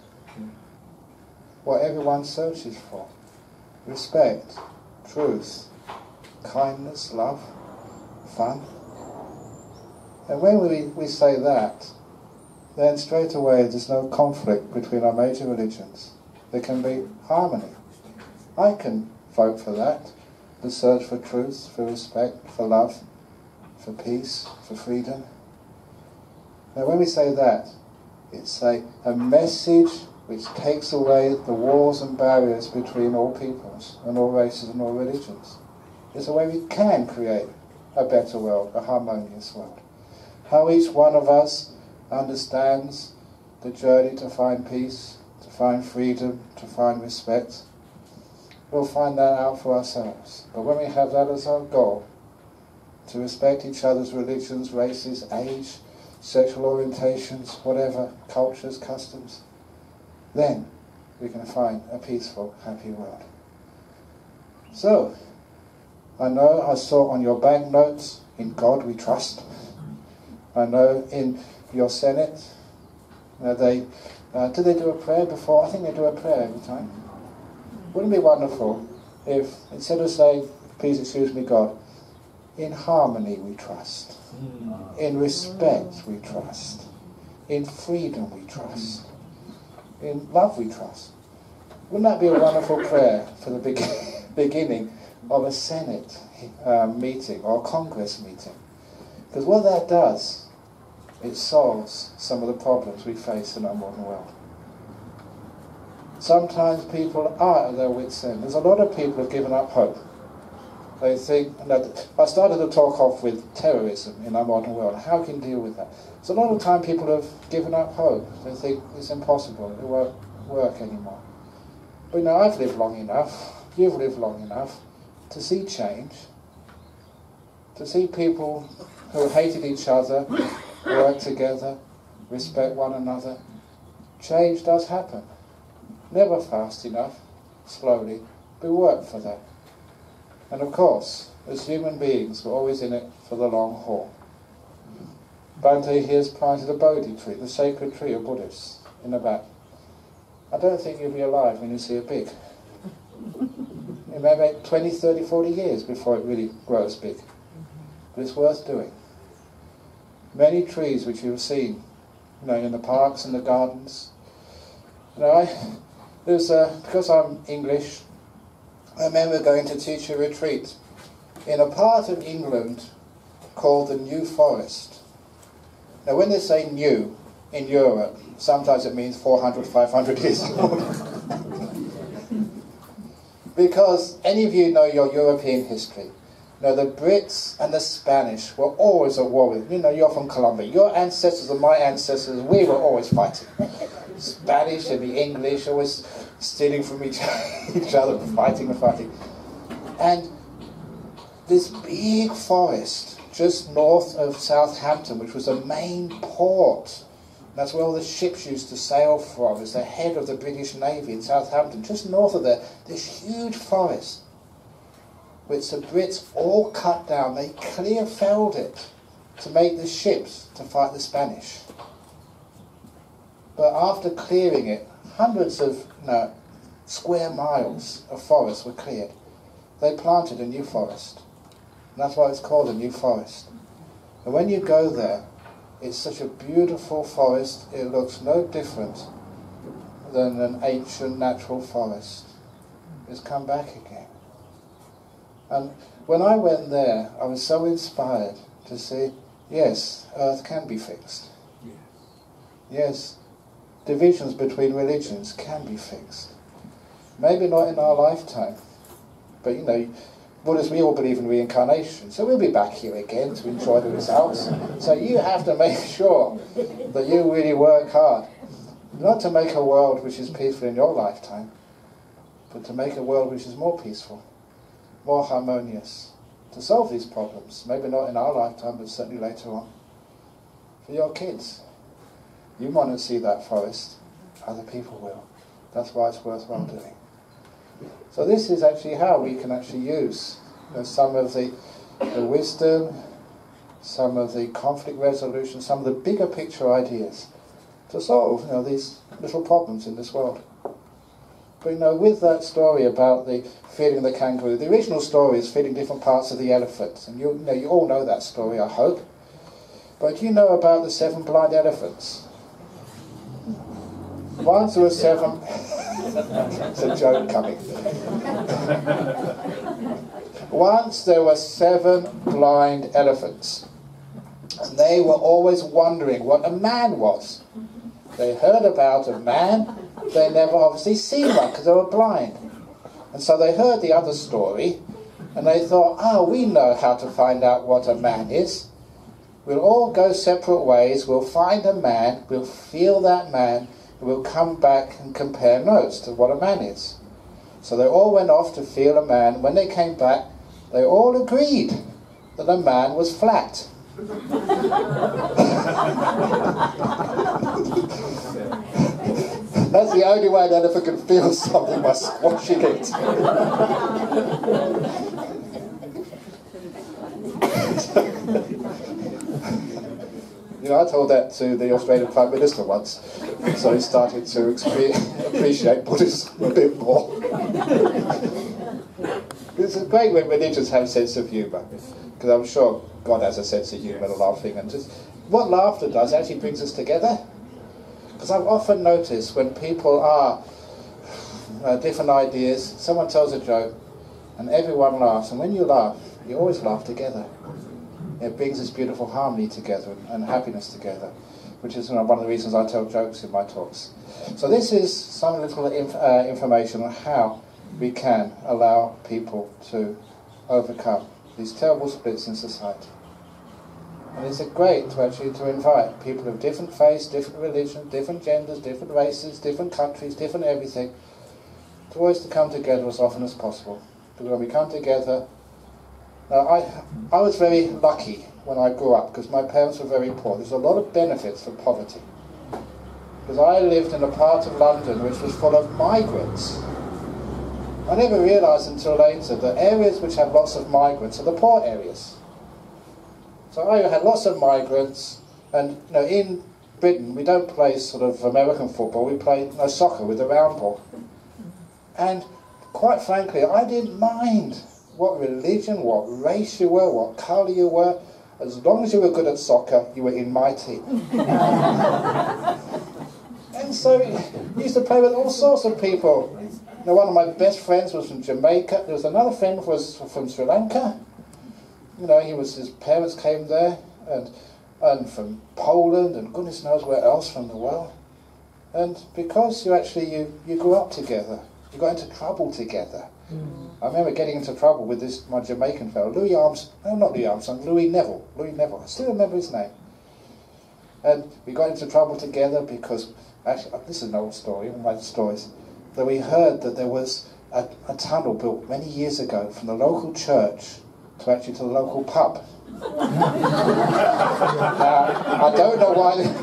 What everyone searches for. Respect, truth, kindness, love, fun. And when we say that, then straight away there's no conflict between our major religions. There can be harmony. I can vote for that, the search for truth, for respect, for love, for peace, for freedom. Now when we say that, it's a message which takes away the walls and barriers between all peoples and all races and all religions. It's a way we can create a better world, a harmonious world. How each one of us understands the journey to find peace, to find freedom, to find respect. we'll find that out for ourselves. But when we have that as our goal, to respect each other's religions, races, age, sexual orientations, whatever, cultures, customs, then we can find a peaceful, happy world. So, I know I saw on your banknotes, in God we trust. I know in your Senate, do they do a prayer before? I think they do a prayer every time. Wouldn't it be wonderful if, instead of saying, please excuse me God, in harmony we trust, in respect we trust, in freedom we trust, in love we trust. Wouldn't that be a wonderful prayer for the beginning of a Senate meeting or a Congress meeting? Because what that does, it solves some of the problems we face in our modern world. Sometimes people are at their wits' end. There's a lot of people who have given up hope. They think, I started the talk off with terrorism in our modern world. How can you deal with that? So a lot of time people have given up hope. They think it's impossible, it won't work anymore. But I've lived long enough, you've lived long enough, to see change, to see people who hated each other work together, respect one another. Change does happen. Never fast enough, slowly, but work for that. And of course, as human beings, we're always in it for the long haul. Bhante here has planted a Bodhi tree, the sacred tree of Buddhists, in the back. I don't think you'll be alive when you see it big. It may take 20, 30, 40 years before it really grows big. But it's worth doing. Many trees which you've seen, in the parks and the gardens. Because I'm English, I remember going to teach a retreat in a part of England called the New Forest. Now when they say new in Europe, sometimes it means 400, 500 years old. Because any of you know your European history. The Brits and the Spanish were always at war with, you're from Colombia. Your ancestors and my ancestors, we were always fighting. Spanish and the English, always stealing from each other, fighting and fighting. And this big forest just north of Southampton, which was a main port, that's where all the ships used to sail from. It's the head of the British Navy in Southampton. Just north of there, this huge forest, which the Brits all cut down. They clear-felled it to make the ships to fight the Spanish. But after clearing it, hundreds of square miles of forest were cleared. They planted a new forest. And that's why it's called a New Forest. And when you go there, it's such a beautiful forest, it looks no different than an ancient natural forest. It's come back again. And when I went there, I was so inspired to see, yes, Earth can be fixed. Yes, divisions between religions can be fixed. Maybe not in our lifetime, but Buddhists, we all believe in reincarnation, so we'll be back here again to enjoy the results. So you have to make sure that you really work hard, not to make a world which is peaceful in your lifetime, but to make a world which is more peaceful, more harmonious, to solve these problems, maybe not in our lifetime, but certainly later on. For your kids, you want to see that forest, other people will. That's why it's worthwhile doing. So this is actually how we can actually use some of the wisdom, some of the conflict resolution, some of the bigger picture ideas to solve these little problems in this world. But with that story about the feeding the kangaroo, the original story is feeding different parts of the elephant, and you all know that story, I hope. But do you know about the 7 blind elephants? Once there were 7... It's a joke coming. Once there were 7 blind elephants, and they were always wondering what a man was. They heard about a man, they never obviously seen one because they were blind. And so they heard the other story, and they thought, we know how to find out what a man is. We'll all go separate ways, we'll find a man, we'll feel that man, and we'll come back and compare notes to what a man is. So they all went off to feel a man. When they came back, they all agreed that the man was flat. That's the only way an elephant can feel something, by squashing it. You know, I told that to the Australian Prime Minister once, so he started to appreciate Buddhism a bit more. It's great when religions have a sense of humour, because I'm sure God has a sense of humour and laughing, and just what laughter does actually brings us together. Because I've often noticed when people are different ideas, someone tells a joke, and everyone laughs, and when you laugh, you always laugh together. It brings this beautiful harmony together and happiness together, which is one of the reasons I tell jokes in my talks. So this is some little information on how we can allow people to overcome these terrible splits in society. And it's great to actually to invite people of different faiths, different religions, different genders, different races, different countries, different everything, to always to come together as often as possible. Because when we come together, now I was very lucky when I grew up because my parents were very poor. There's a lot of benefits for poverty. Because I lived in a part of London which was full of migrants. I never realised until later that areas which have lots of migrants are the poor areas. So I had lots of migrants, and you know, in Britain we don't play sort of American football, we play soccer with a round ball. And quite frankly, I didn't mind what religion, what race you were, what colour you were. As long as you were good at soccer, you were in my team. And so I used to play with all sorts of people. You know, one of my best friends was from Jamaica. There was another friend who was from Sri Lanka. You know, his parents came there, and from Poland, and goodness knows where else from the world. And because you grew up together, you got into trouble together. I remember getting into trouble with my Jamaican fellow, Louis Neville. I still remember his name. And we got into trouble together because, actually, this is an old story, one of my stories, that we heard that there was a tunnel built many years ago from the local church to the local pub. Now, I don't know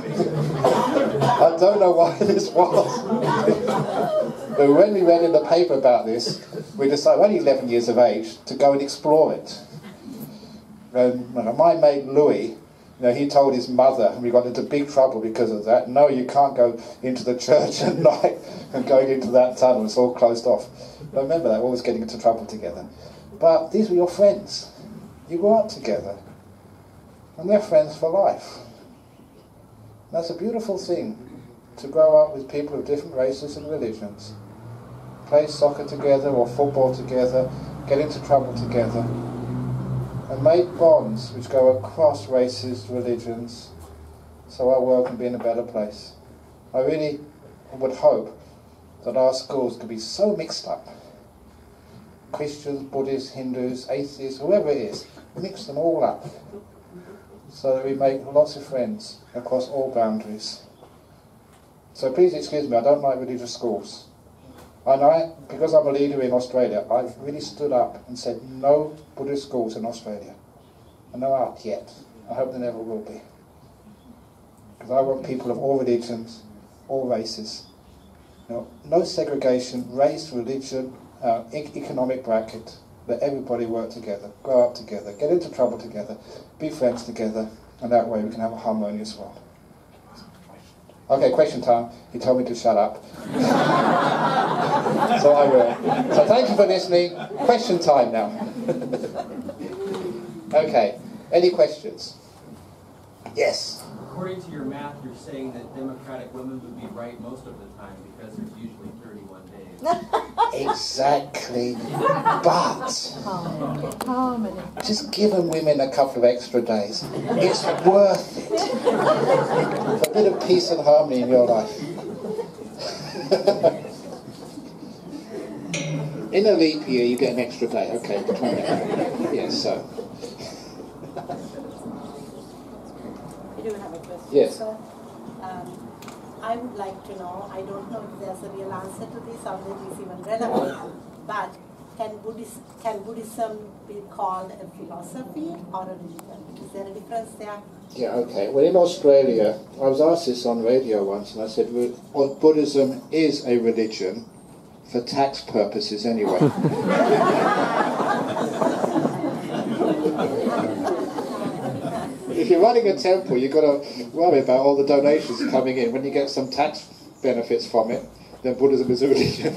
why this was. But when we read in the paper about this, we decided, only 11 years of age, to go and explore it. And my mate Louis, he told his mother, and we got into big trouble because of that. No, you can't go into the church at night and going into that tunnel. It's all closed off. But remember that, we're always getting into trouble together. But these were your friends. You grew up together. And they're friends for life. And that's a beautiful thing, to grow up with people of different races and religions. Play soccer together or football together, get into trouble together, and make bonds which go across races, religions, so our world can be in a better place. I really would hope that our schools could be so mixed up. Christians, Buddhists, Hindus, atheists, whoever it is, mix them all up, so that we make lots of friends across all boundaries. So please excuse me, I don't like religious schools. And because I'm a leader in Australia, I've really stood up and said no Buddhist schools in Australia. And there aren't yet. I hope there never will be. Because I want people of all religions, all races. No segregation, race, religion, economic bracket. Let everybody work together, grow up together, get into trouble together, be friends together, and that way we can have a harmonious world. Okay, question time. He told me to shut up. So I will. So thank you for listening. Question time now. Okay, any questions? Yes? According to your math, you're saying that Democratic women would be right most of the time because there's usually 31 days. Exactly. But just giving women a couple of extra days. It's worth it. For a bit of peace and harmony in your life. In a leap year, you get an extra day. Okay. Yes, so. I do have a question. Yes. So, I would like to know, I don't know if there's a real answer to this or whether it is even relevant, but can Buddhism be called a philosophy or a religion? Is there a difference there? Yeah, okay. Well, in Australia, I was asked this on radio once, and I said, well, Buddhism is a religion for tax purposes anyway. If you're running a temple, you've got to worry about all the donations coming in. When you get some tax benefits from it, then Buddhism is a religion.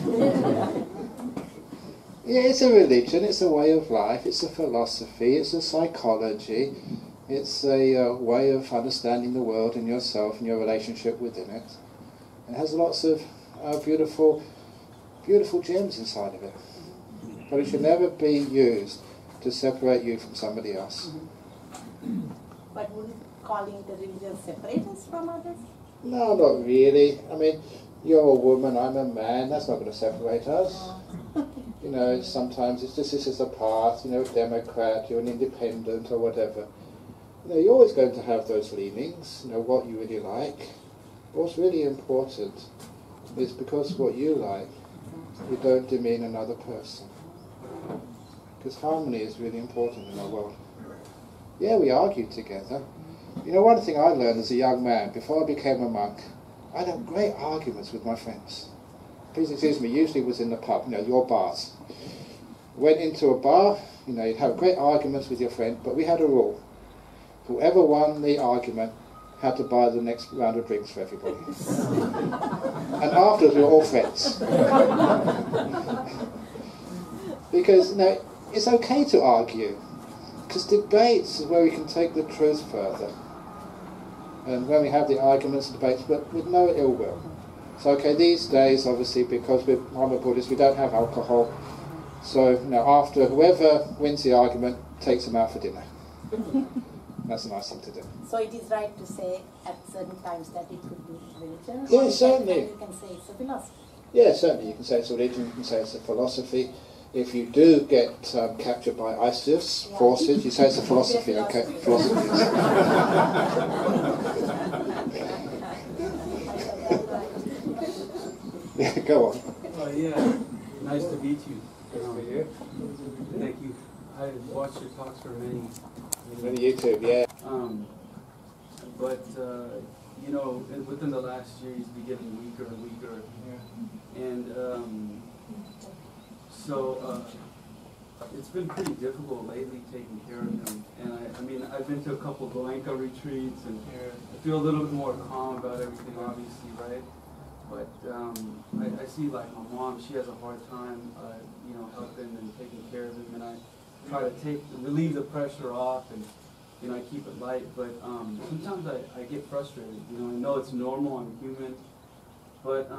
Yeah, it's a religion, it's a way of life, it's a philosophy, it's a psychology, it's a way of understanding the world and yourself and your relationship within it. It has lots of beautiful gems inside of it. But it should never be used to separate you from somebody else. But wouldn't calling it a religion separate us from others? No, not really. I mean, you're a woman, I'm a man, that's not going to separate us. You know, sometimes it's just this is a path, you know, a Democrat, you're an independent or whatever. You know, you're always going to have those leanings, you know, what you really like. What's really important is because what you like, you don't demean another person. Because harmony is really important in our world. Yeah, we argue together. You know, one thing I learned as a young man, before I became a monk, I had great arguments with my friends. Please excuse me, usually it was in the pub, you know, your bars. Went into a bar, you know, you'd have great arguments with your friend, but we had a rule. Whoever won the argument had to buy the next round of drinks for everybody. And afterwards we were all friends. Because, you know, it's okay to argue, because debates is where we can take the truth further. And when we have the arguments and debates, but with no ill will. So, okay, these days, obviously, because I'm a Buddhist, we don't have alcohol. So, you know, after whoever wins the argument takes them out for dinner. That's a nice thing to do. So it is right to say at certain times that it could be religion? Yeah, certainly. You can say it's a philosophy. Yeah, certainly. You can say it's a religion, you can say it's a philosophy. If you do get captured by ISIS forces, you say it's a philosophy, okay? Philosophy. Yeah, go on. Yeah, nice to meet you. Good for you. Thank you. I watched your talks for many. On YouTube, yeah. But you know, within the last year, he's been getting weaker and weaker. Yeah. And so it's been pretty difficult lately taking care of him. And I mean, I've been to a couple of Goenka retreats, and I feel a little bit more calm about everything, obviously, right? But I see, like, my mom, she has a hard time, you know, helping and taking care of him, and I try to relieve the pressure off, and, you know, I keep it light, but sometimes I get frustrated, you know, I know it's normal, I'm human, but,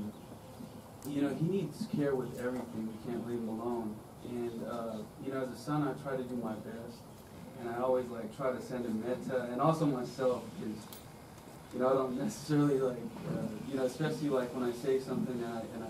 you know, he needs care with everything, we can't leave him alone, and, you know, as a son, I try to do my best, and I always, like, try to send him metta, and also myself, because, you know, I don't necessarily, like, you know, especially, like, when I say something and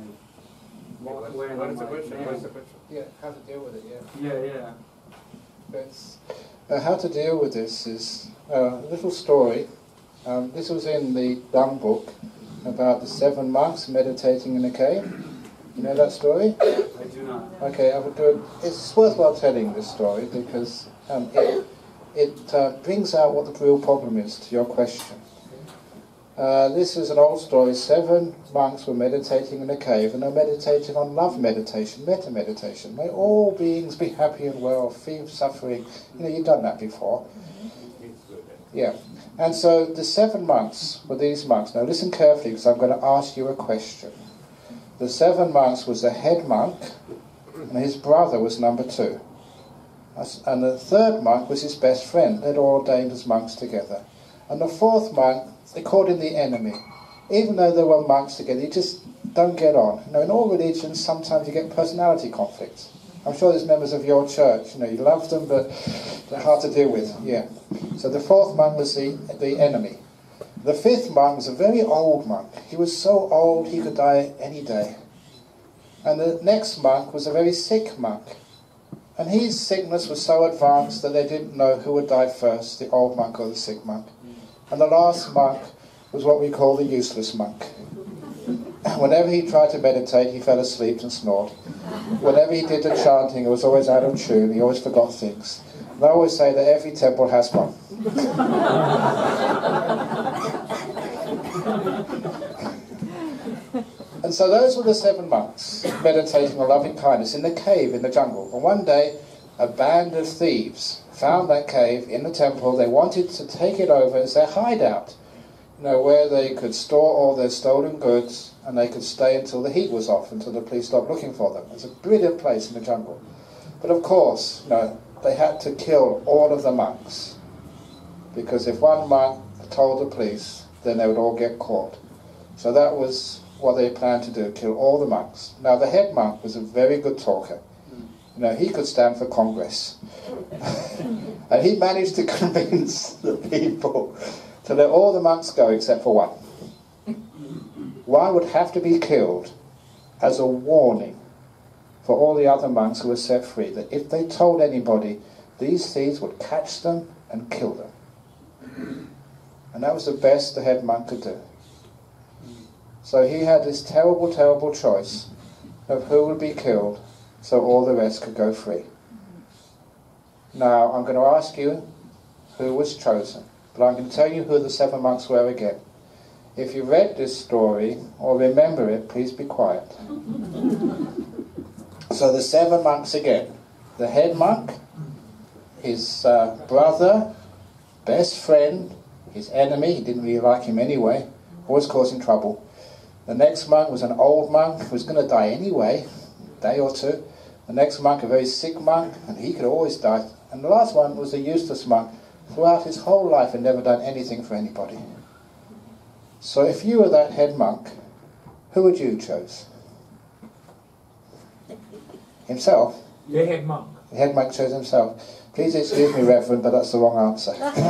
I walk away and I'm like, man. Yeah, how to deal with it, Yeah. It's, how to deal with this is a little story. This was in the Dung book about the 7 monks meditating in a cave. You know that story? I do not. Okay, I would do it. It's worthwhile telling this story because it brings out what the real problem is to your question. This is an old story. 7 monks were meditating in a cave, and they're meditating on love meditation, metta meditation. May all beings be happy and well, free of suffering. You know, you've done that before. Yeah. And so the 7 monks were these monks. Now listen carefully, because I'm going to ask you a question. The 7 monks was the head monk, and his brother was number 2. And the 3rd monk was his best friend. They'd all ordained as monks together. And the 4th monk, they called him the enemy. Even though they were monks together, you just don't get on. You know, in all religions, sometimes you get personality conflicts. I'm sure there's members of your church, you know, you love them, but they're hard to deal with. Yeah. So the 4th monk was the enemy. The 5th monk was a very old monk. He was so old he could die any day. And the next monk was a very sick monk. And his sickness was so advanced that they didn't know who would die first, the old monk or the sick monk. And the last monk was what we call the useless monk. Whenever he tried to meditate, he fell asleep and snored. Whenever he did the chanting, it was always out of tune. He always forgot things. And I always say that every temple has one. And so those were the 7 monks meditating on loving kindness in the cave in the jungle. And one day, a band of thieves found that cave in the temple. They wanted to take it over as their hideout, where they could store all their stolen goods and they could stay until the heat was off, until the police stopped looking for them. It's a brilliant place in the jungle. But of course, they had to kill all of the monks, because if one monk told the police, then they would all get caught. So that was what they planned to do, kill all the monks. Now the head monk was a very good talker. He could stand for Congress. And he managed to convince the people to let all the monks go except for one. One would have to be killed as a warning for all the other monks who were set free, that if they told anybody, these thieves would catch them and kill them. And that was the best the head monk could do. So he had this terrible, terrible choice of who would be killed so all the rest could go free. Now, I'm going to ask you who was chosen, but I'm going to tell you who the 7 monks were again. If you read this story or remember it, please be quiet. So the 7 monks again. The head monk, his brother, best friend, his enemy, he didn't really like him anyway, always causing trouble. The next monk was an old monk who was going to die anyway, a day or two. The next monk, a very sick monk, and he could always die. And the last one was a useless monk, throughout his whole life had never done anything for anybody. So if you were that head monk, who would you choose? Himself? The head monk. The head monk chose himself. Please excuse me, Reverend, but that's the wrong answer.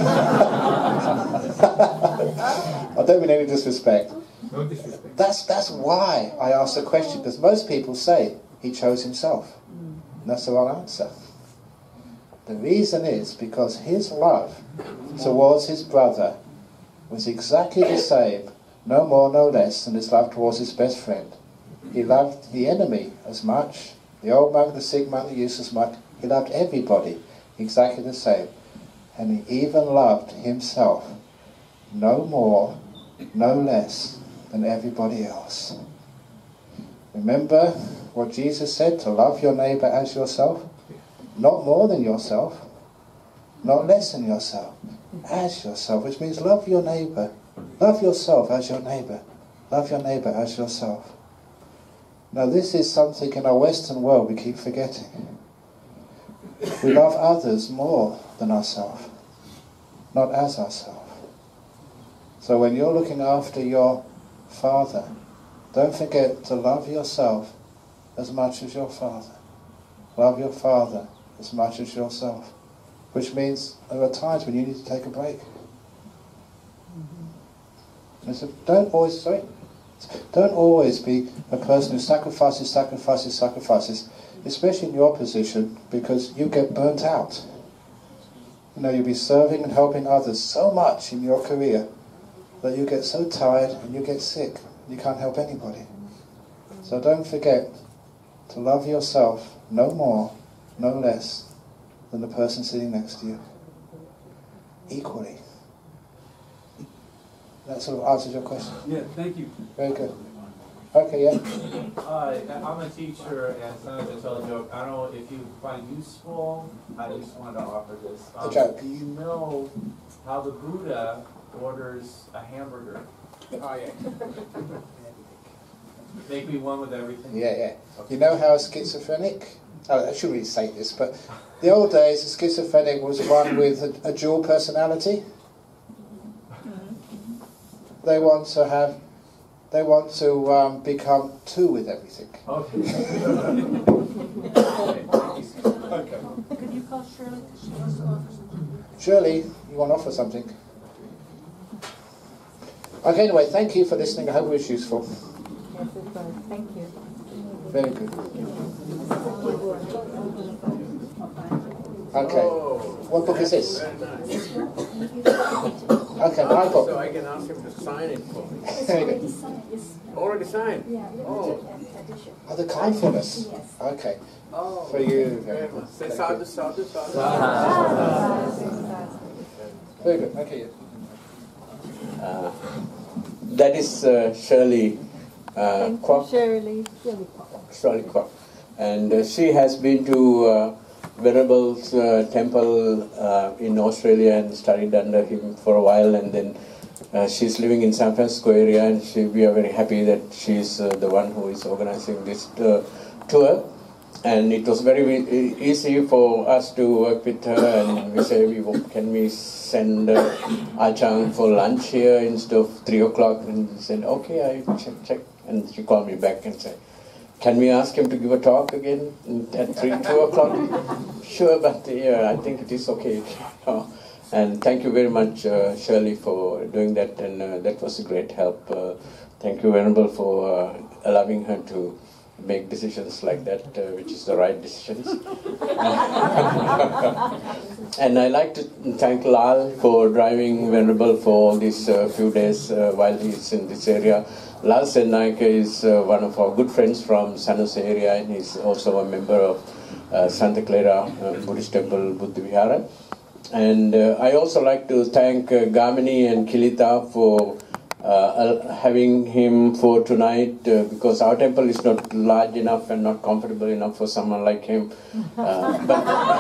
I don't mean any disrespect. No disrespect. That's why I asked the question, because most people say he chose himself. And that's the wrong answer. The reason is because his love towards his brother was exactly the same, no more, no less, than his love towards his best friend. He loved the enemy as much, the old monk, the sick monk, the useless monk. He loved everybody exactly the same. And he even loved himself no more, no less than everybody else. Remember what Jesus said, to love your neighbour as yourself? Not more than yourself, not less than yourself, as yourself, which means love your neighbour. Love yourself as your neighbour. Love your neighbour as yourself. Now this is something in our Western world we keep forgetting. We love others more than ourselves, not as ourselves. So when you're looking after your father, don't forget to love yourself as much as your father. Love your father as much as yourself. Which means there are times when you need to take a break. And so don't always be a person who sacrifices, especially in your position, because you get burnt out. You'll be serving and helping others so much in your career that you get so tired and you get sick. You can't help anybody. So don't forget to love yourself no more, no less than the person sitting next to you. Equally. That sort of answers your question. Yeah, thank you. Very good. Okay, yeah. I'm a teacher, and sometimes I tell a joke. I don't know if you find useful. I just wanted to offer this. A joke. Do you know how the Buddha orders a hamburger? Oh, yeah. Make me one with everything. Yeah, yeah. You know how a schizophrenic... I shouldn't really say this, but the old days, a schizophrenic was one with a dual personality. They want to become two with everything. Okay. Okay. Could you call Shirley, because she wants to offer something? Shirley, you want to offer something? Okay, anyway, thank you for listening. I hope it was useful. Yes, it was. Thank you. Very good. Okay. What book is this? Okay, my book. So I can ask him to sign it for me. It's already signed, yes. Already signed? Yeah, yeah, Oh. tradition. Oh, the kindfulness. Yes. Okay. Oh. For you. Very much. Say Thank sadhu, you. sadhu, sadhu. Very good. Thank you. That is Shirley Kwok. Shirley. Shirley Kwok. And she has been to Venerable's temple in Australia and studied under him for a while, and then she's living in San Francisco area, and we are very happy that she's the one who is organizing this tour. And it was very easy for us to work with her, and we say, can we send Achang for lunch here instead of 3 o'clock? And she said, okay, I check. And she called me back and said, can we ask him to give a talk again at 2 o'clock? Sure, but yeah, I think it is okay. And thank you very much, Shirley, for doing that, and that was a great help. Thank you, Venerable, for allowing her to make decisions like that, which is the right decisions. And I like to thank Lal for driving Venerable for all these few days while he's in this area. Lal Sennaik is one of our good friends from San Jose area, and he's also a member of Santa Clara Buddhist Temple Buddha Vihara. And I also like to thank Gamini and Kilita for having him for tonight, because our temple is not large enough and not comfortable enough for someone like him. But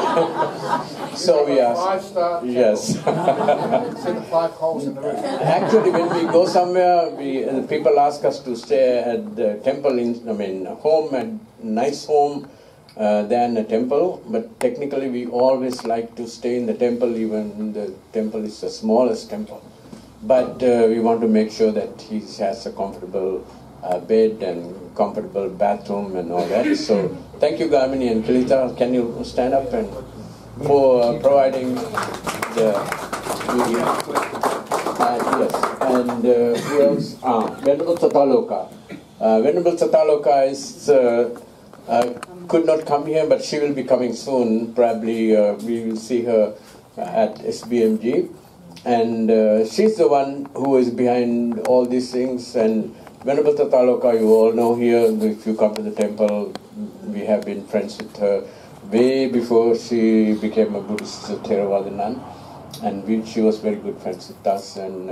so we are. 5-star. Yes. See the 5 holes in the roof. Actually, when we go somewhere, people ask us to stay at the temple. Home, and nice home than a temple. But technically, we always like to stay in the temple, even the temple is the smallest temple. But we want to make sure that he has a comfortable bed and comfortable bathroom and all that. So thank you, Gamini and Kilita. Can you stand up and for providing the media? Yes. And who else? Venerable Tataloka. Venerable Tataloka is could not come here, but she will be coming soon. Probably we will see her at SBMG. And she's the one who is behind all these things. And Venerable Tataloka, you all know here, if you come to the temple, we have been friends with her way before she became a Buddhist Theravada nun. And she was very good friends with us. And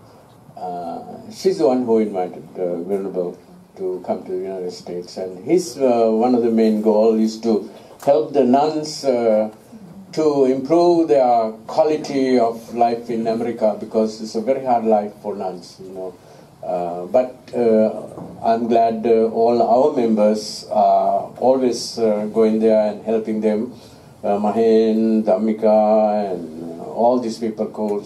she's the one who invited Venerable to come to the United States. And his one of the main goals is to help the nuns to improve their quality of life in America, because it's a very hard life for nuns, But I'm glad all our members are always going there and helping them. Mahen, Dhammika, and all these people called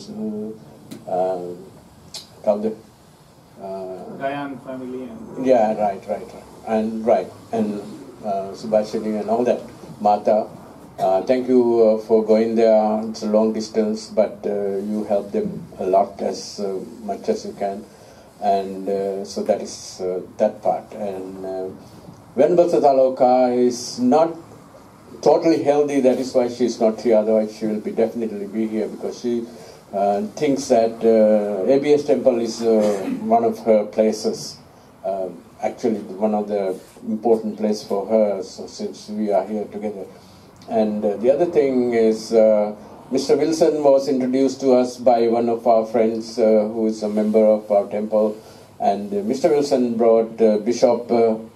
Gayan family and yeah, right, and Subhashini and all that. Mata. Thank you for going there. It's a long distance, but you help them a lot, as much as you can. And so that is that part. And Venerable Tataloka is not totally healthy, that is why she is not here. Otherwise she will definitely be here, because she thinks that ABS Temple is one of her places. Actually one of the important places for her, so since we are here together. And the other thing is, Mr. Wilson was introduced to us by one of our friends who is a member of our temple. And Mr. Wilson brought Bishop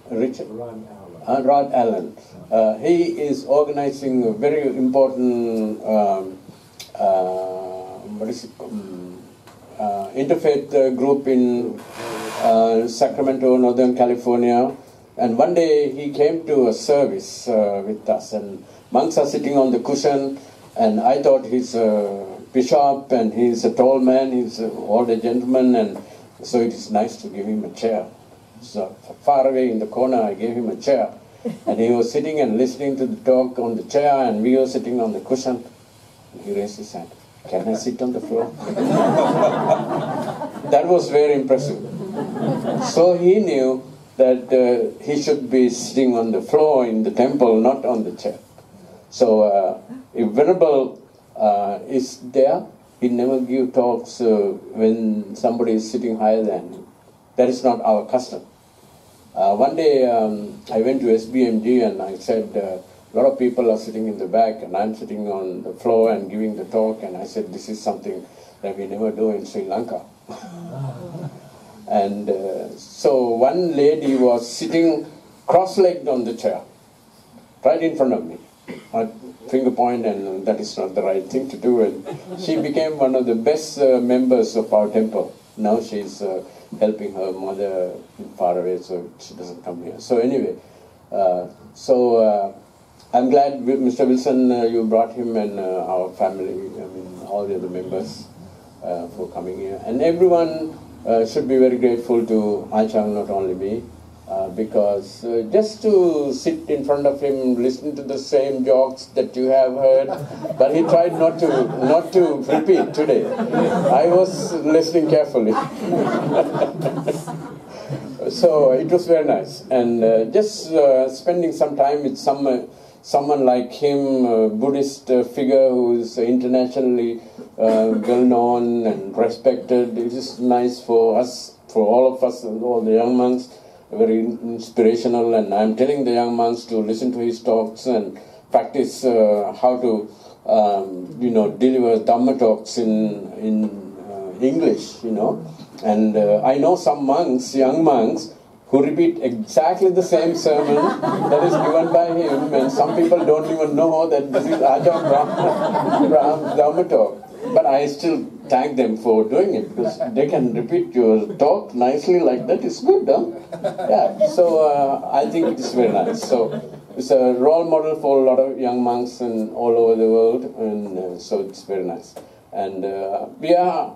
Rod Allen. He is organizing a very important interfaith group in Sacramento, Northern California. And one day he came to a service with us, and monks are sitting on the cushion, and I thought he's a bishop and he's a tall man, he's an older gentleman, and so it is nice to give him a chair. So far away in the corner I gave him a chair, and he was sitting and listening to the talk on the chair, and we were sitting on the cushion. And he raised his hand, "Can I sit on the floor?" That was very impressive. So he knew that he should be sitting on the floor in the temple, not on the chair. So if Venerable is there, he never give talks when somebody is sitting higher than him. That is not our custom. One day I went to SBMG and I said, a lot of people are sitting in the back and I'm sitting on the floor and giving the talk, and I said, this is something that we never do in Sri Lanka. And so one lady was sitting cross-legged on the chair, right in front of me. I finger point, and that is not the right thing to do. And she became one of the best members of our temple. Now she's helping her mother far away, so she doesn't come here. So anyway, I'm glad, Mr. Wilson, you brought him and our family, I mean, all the other members for coming here. And everyone should be very grateful to Achang, not only me, because just to sit in front of him, listen to the same jokes that you have heard, but he tried not to repeat today. I was listening carefully. So it was very nice, and just spending some time with someone like him, a Buddhist figure who is internationally well known and respected. It is nice for us, for all of us, and all the young monks. Very inspirational, and I'm telling the young monks to listen to his talks and practice how to, deliver Dhamma talks in English, And I know some monks, young monks, who repeat exactly the same sermon that is given by him, and some people don't even know that this is Ajahn Brahm's Dhamma talk. But I still thank them for doing it, because they can repeat your talk nicely like that. It's good, huh? Yeah, so I think it is very nice. So it's a role model for a lot of young monks and all over the world, and so it's very nice. And we are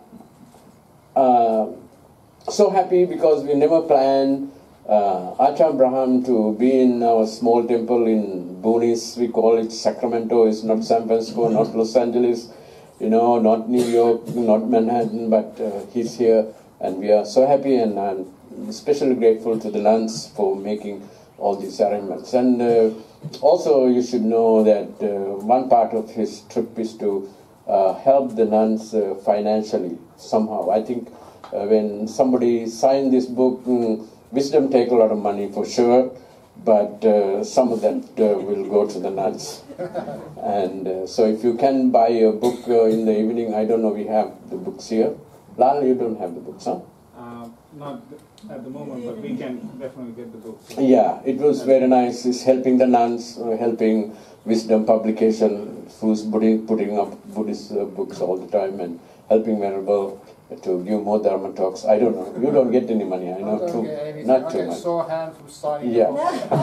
so happy because we never planned Ajahn Brahm to be in our small temple in Boonies. We call it Sacramento. It's not San Francisco, not Los Angeles, not New York, not Manhattan, but he's here, and we are so happy, and I'm especially grateful to the nuns for making all these arrangements. And also you should know that one part of his trip is to help the nuns financially somehow. I think when somebody signed this book, Wisdom take a lot of money for sure, but some of that will go to the nuns. And so if you can buy a book in the evening, I don't know, we have the books here. Lal, you don't have the books, huh? Not at the moment, but we can definitely get the books. Yeah, it was very nice. It's helping the nuns, helping Wisdom Publication, who's putting up Buddhist books all the time, and helping Venerable to give more Dharma talks. I don't know. You don't get any money, I know, too. Not too much. I saw a hand from signing. Yeah.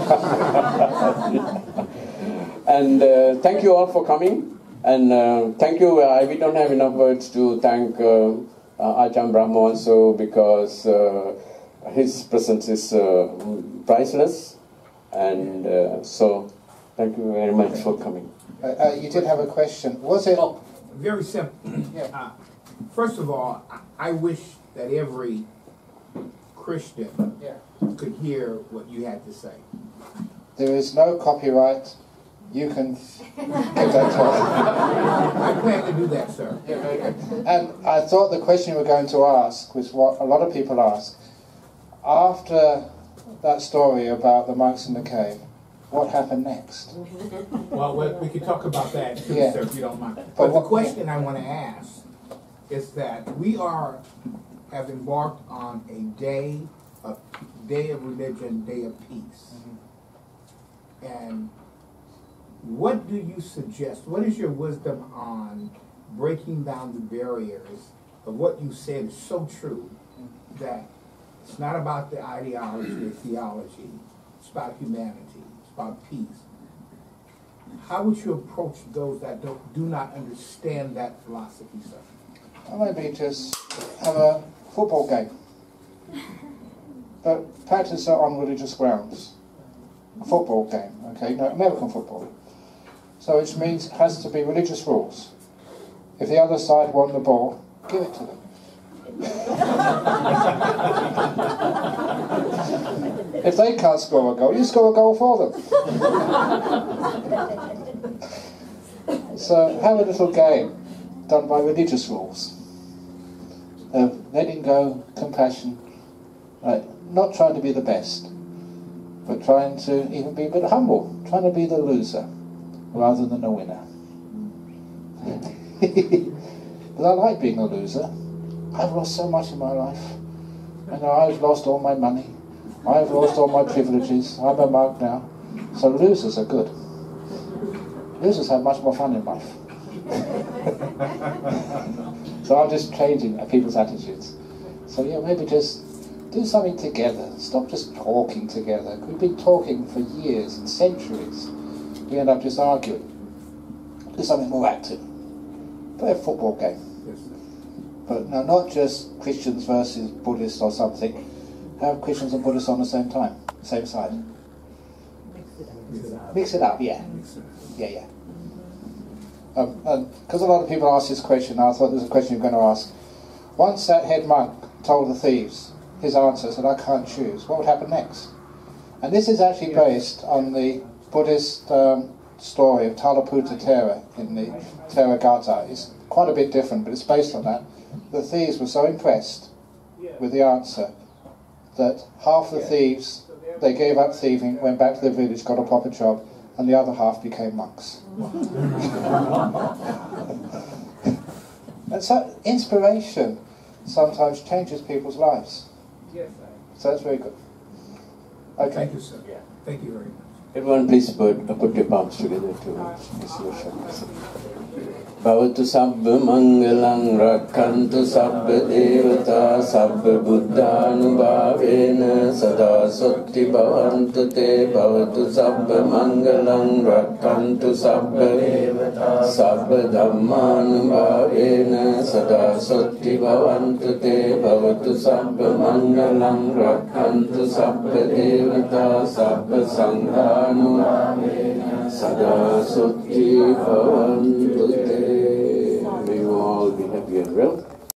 And thank you all for coming. And thank you. We don't have enough words to thank Ajahn Brahm also, because his presence is priceless. And so thank you very much for coming. You did have a question. Was it? Oh, very simple. Yeah. First of all, I wish that every Christian could hear what you had to say. There is no copyright. You can give that talk. I plan to do that, sir. Yeah, very good. And I thought the question you were going to ask was what a lot of people ask. After that story about the monks in the cave, what happened next? Well, we could talk about that too, Yeah. sir, if you don't mind. But But the what- question I want to ask is that we have embarked on a day of religion, day of peace. And what do you suggest? What is your wisdom on breaking down the barriers of what you said is so true, that it's not about the ideology or theology, it's about humanity, it's about peace. How would you approach those that do not understand that philosophy, sir? Well, maybe just have a football game, but practice it on religious grounds. A football game, okay? No, American football. So which means it has to be religious rules. If the other side won the ball, give it to them. If they can't score a goal, you score a goal for them. So have a little game. done by religious rules. Letting go, compassion, not trying to be the best, but trying to even be a bit humble, trying to be the loser rather than the winner. But I like being a loser. I've lost so much in my life. I've lost all my money. I've lost all my privileges. I'm a monk now. So losers are good. Losers have much more fun in life. So I'm just changing people's attitudes. So yeah, maybe just do something together. Stop just talking together. We've been talking for years and centuries. We end up just arguing. Do something more active. Play a football game. But no, not just Christians versus Buddhists or something. Have Christians and Buddhists on the same time, same side. Mix it up, yeah. Yeah. Because a lot of people ask this question, I thought there was a question you're going to ask. Once that head monk told the thieves, his answer said, I can't choose, what would happen next? And this is actually based on the Buddhist story of Talaputta Thera in the Theravada. It's quite a bit different, but it's based on that. The thieves were so impressed with the answer that half the thieves, they gave up thieving, went back to their village, got a proper job, and the other half became monks. And so inspiration sometimes changes people's lives. So that's very good. Okay. Thank you, sir. Thank you very much. Everyone please put your palms together to receive. Bhavatu sabba mangalang rakkantu sabba devata sabba buddhanubhavena sada sotti bhavantu te. Bhavatu sabba mangalang rakkantu sabba devata sabba dhammanubhavena sada sotti bhavantu te. Bhavatu sabba mangalang rakkantu sabba devata sabba sanghanubhavena sada sotti bhavantu te. May you all be happy and well.